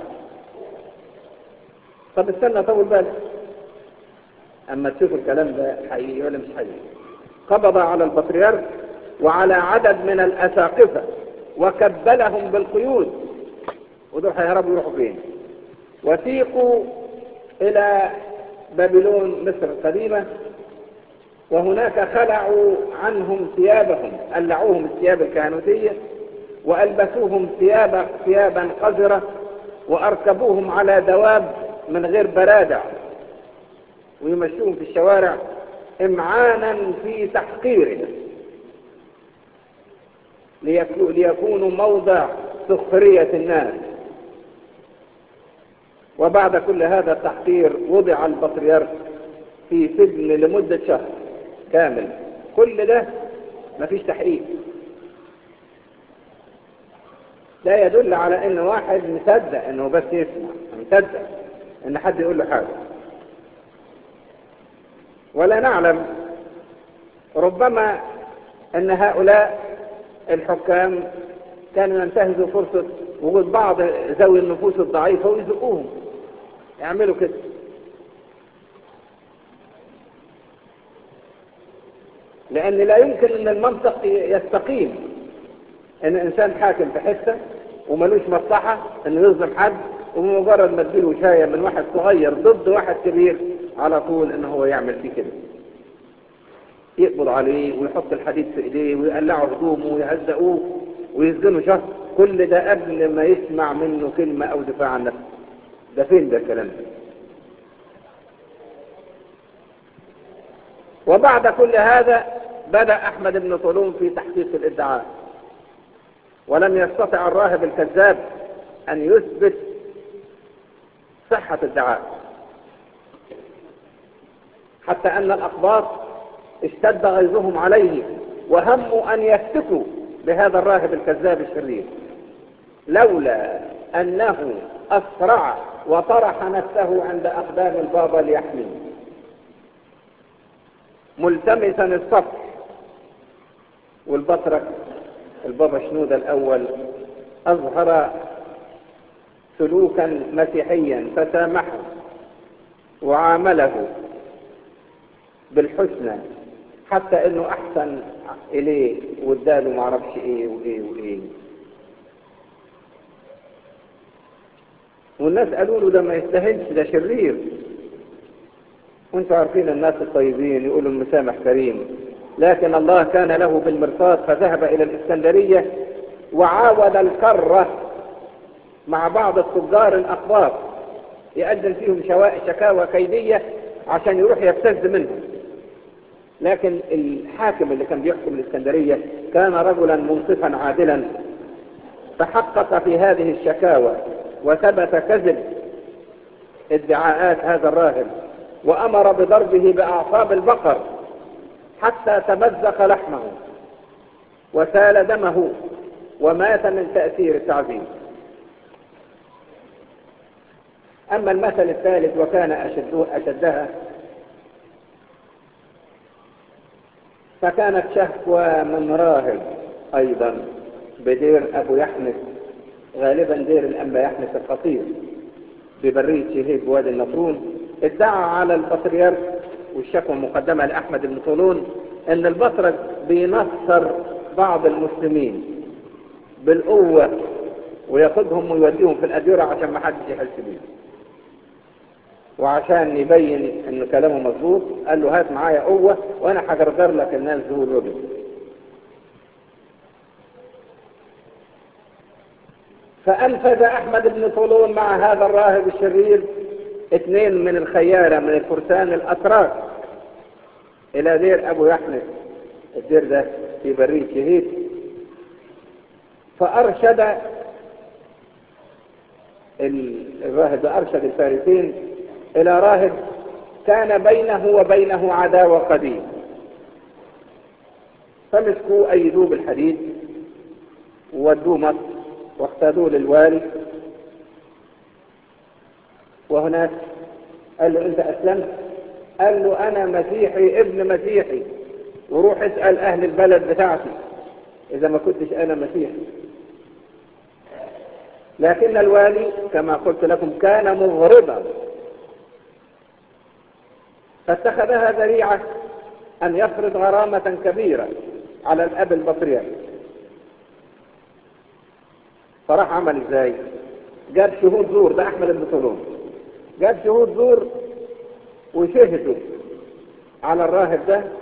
طب استنى طول بالك أما تشوف الكلام ده حقيقي ولا مش حقيقي. قبض على البطريرك وعلى عدد من الأساقفة وكبلهم بالقيود، ودول هيهربوا يروحوا فين؟ وسيقوا إلى بابلون مصر القديمة، وهناك خلعوا عنهم ثيابهم، قلعوهم الثياب الكهنوتية وألبسوهم ثيابا قذرة، وأركبوهم على دواب من غير برادع ويمشوهم في الشوارع إمعانا في تحقيرهم ليكونوا موضع سخرية الناس. وبعد كل هذا التحقير وضع البطريرك في سجن لمدة شهر كامل. كل ده مفيش تحقيق. لا يدل على ان واحد مصدق انه بس يسمع، مصدق ان حد يقول له حاجة. ولا نعلم، ربما ان هؤلاء الحكام كانوا ينتهزوا فرصة وجود بعض ذوي النفوس الضعيفة ويزقوهم يعملوا كده. لأن لا يمكن أن المنطق يستقيم أن إنسان حاكم في حتة وملوش مصلحة أنه يظلم حد، ومجرد ما تجيله وشاية من واحد صغير ضد واحد كبير على طول أنه هو يعمل فيه كده، يقبض عليه ويحط الحديد في إيديه ويقلعوا هدومه ويهزقوه ويسجنوا شهر. كل ده قبل ما يسمع منه كلمة أو دفاع عن نفسه. ده فين ده الكلام ده؟ وبعد كل هذا بدأ أحمد بن طولون في تحقيق الادعاء، ولم يستطع الراهب الكذاب أن يثبت صحة الادعاء، حتى أن الأقباط اشتد غيظهم عليه وهموا أن يفتكوا بهذا الراهب الكذاب الشرير، لولا أنه أسرع وطرح نفسه عند أقدام البابا ليحميه ملتمسا الصف. والبطرك البابا شنودة الأول أظهر سلوكا مسيحيا فسامحه وعامله بالحسنى، حتى انه احسن اليه واداله معرفش ايه وايه وايه. والناس قالوا له ده ما يستاهلش، ده شرير. وانتوا عارفين الناس الطيبين يقولوا المسامح كريم، لكن الله كان له بالمرصاد فذهب الى الاسكندرية وعاود الكرة مع بعض التجار الاقباط يقدم فيهم شكاوى كيدية عشان يروح يبتز منهم. لكن الحاكم اللي كان بيحكم الاسكندرية كان رجلا منصفا عادلا، فحقق في هذه الشكاوى وثبت كذب ادعاءات هذا الراهب، وأمر بضربه بأعصاب البقر حتى تمزق لحمه وسال دمه ومات من تأثير التعذيب. أما المثل الثالث وكان أشدها، فكانت شكوى من راهب أيضا بدير أبو يحنس، غالبا دير الأنبا يحنس الخطير ببرية شهيد بوادي النطرون، ادعى على البطريرك، والشكوى مقدمة لأحمد بن طولون، أن البطرك بينصر بعض المسلمين بالقوة وياخدهم ويوديهم في الأديرة عشان ما حدش يحس بيهم. وعشان يبين ان كلامه مظبوط قال له هات معايا قوة وانا هجرجر لك الناس ذو الوجه. فانفذ احمد بن طولون مع هذا الراهب الشرير 2 من الخيارة من الفرسان الاتراك الى دير ابو يحنس، الدير ده في برية شهيد، فارشد الراهب ارشد الفارسين الى راهب كان بينه وبينه عداوة قديمة، فمسكوه ايدوه بالحديد وودوه مصر واحتادوه للوالي، وهناك قال له انت اسلمت؟ قال له انا مسيحي ابن مسيحي، وروح اسأل اهل البلد بتاعتي اذا ما كنتش انا مسيحي. لكن الوالي كما قلت لكم كان مغرضا، فاتخذها ذريعة أن يفرض غرامة كبيرة على الأب البطريرك. فراح عمل ازاي؟ جاب شهود زور، ده أحمد بن طولون جاب شهود زور وشهدوا على الراهب ده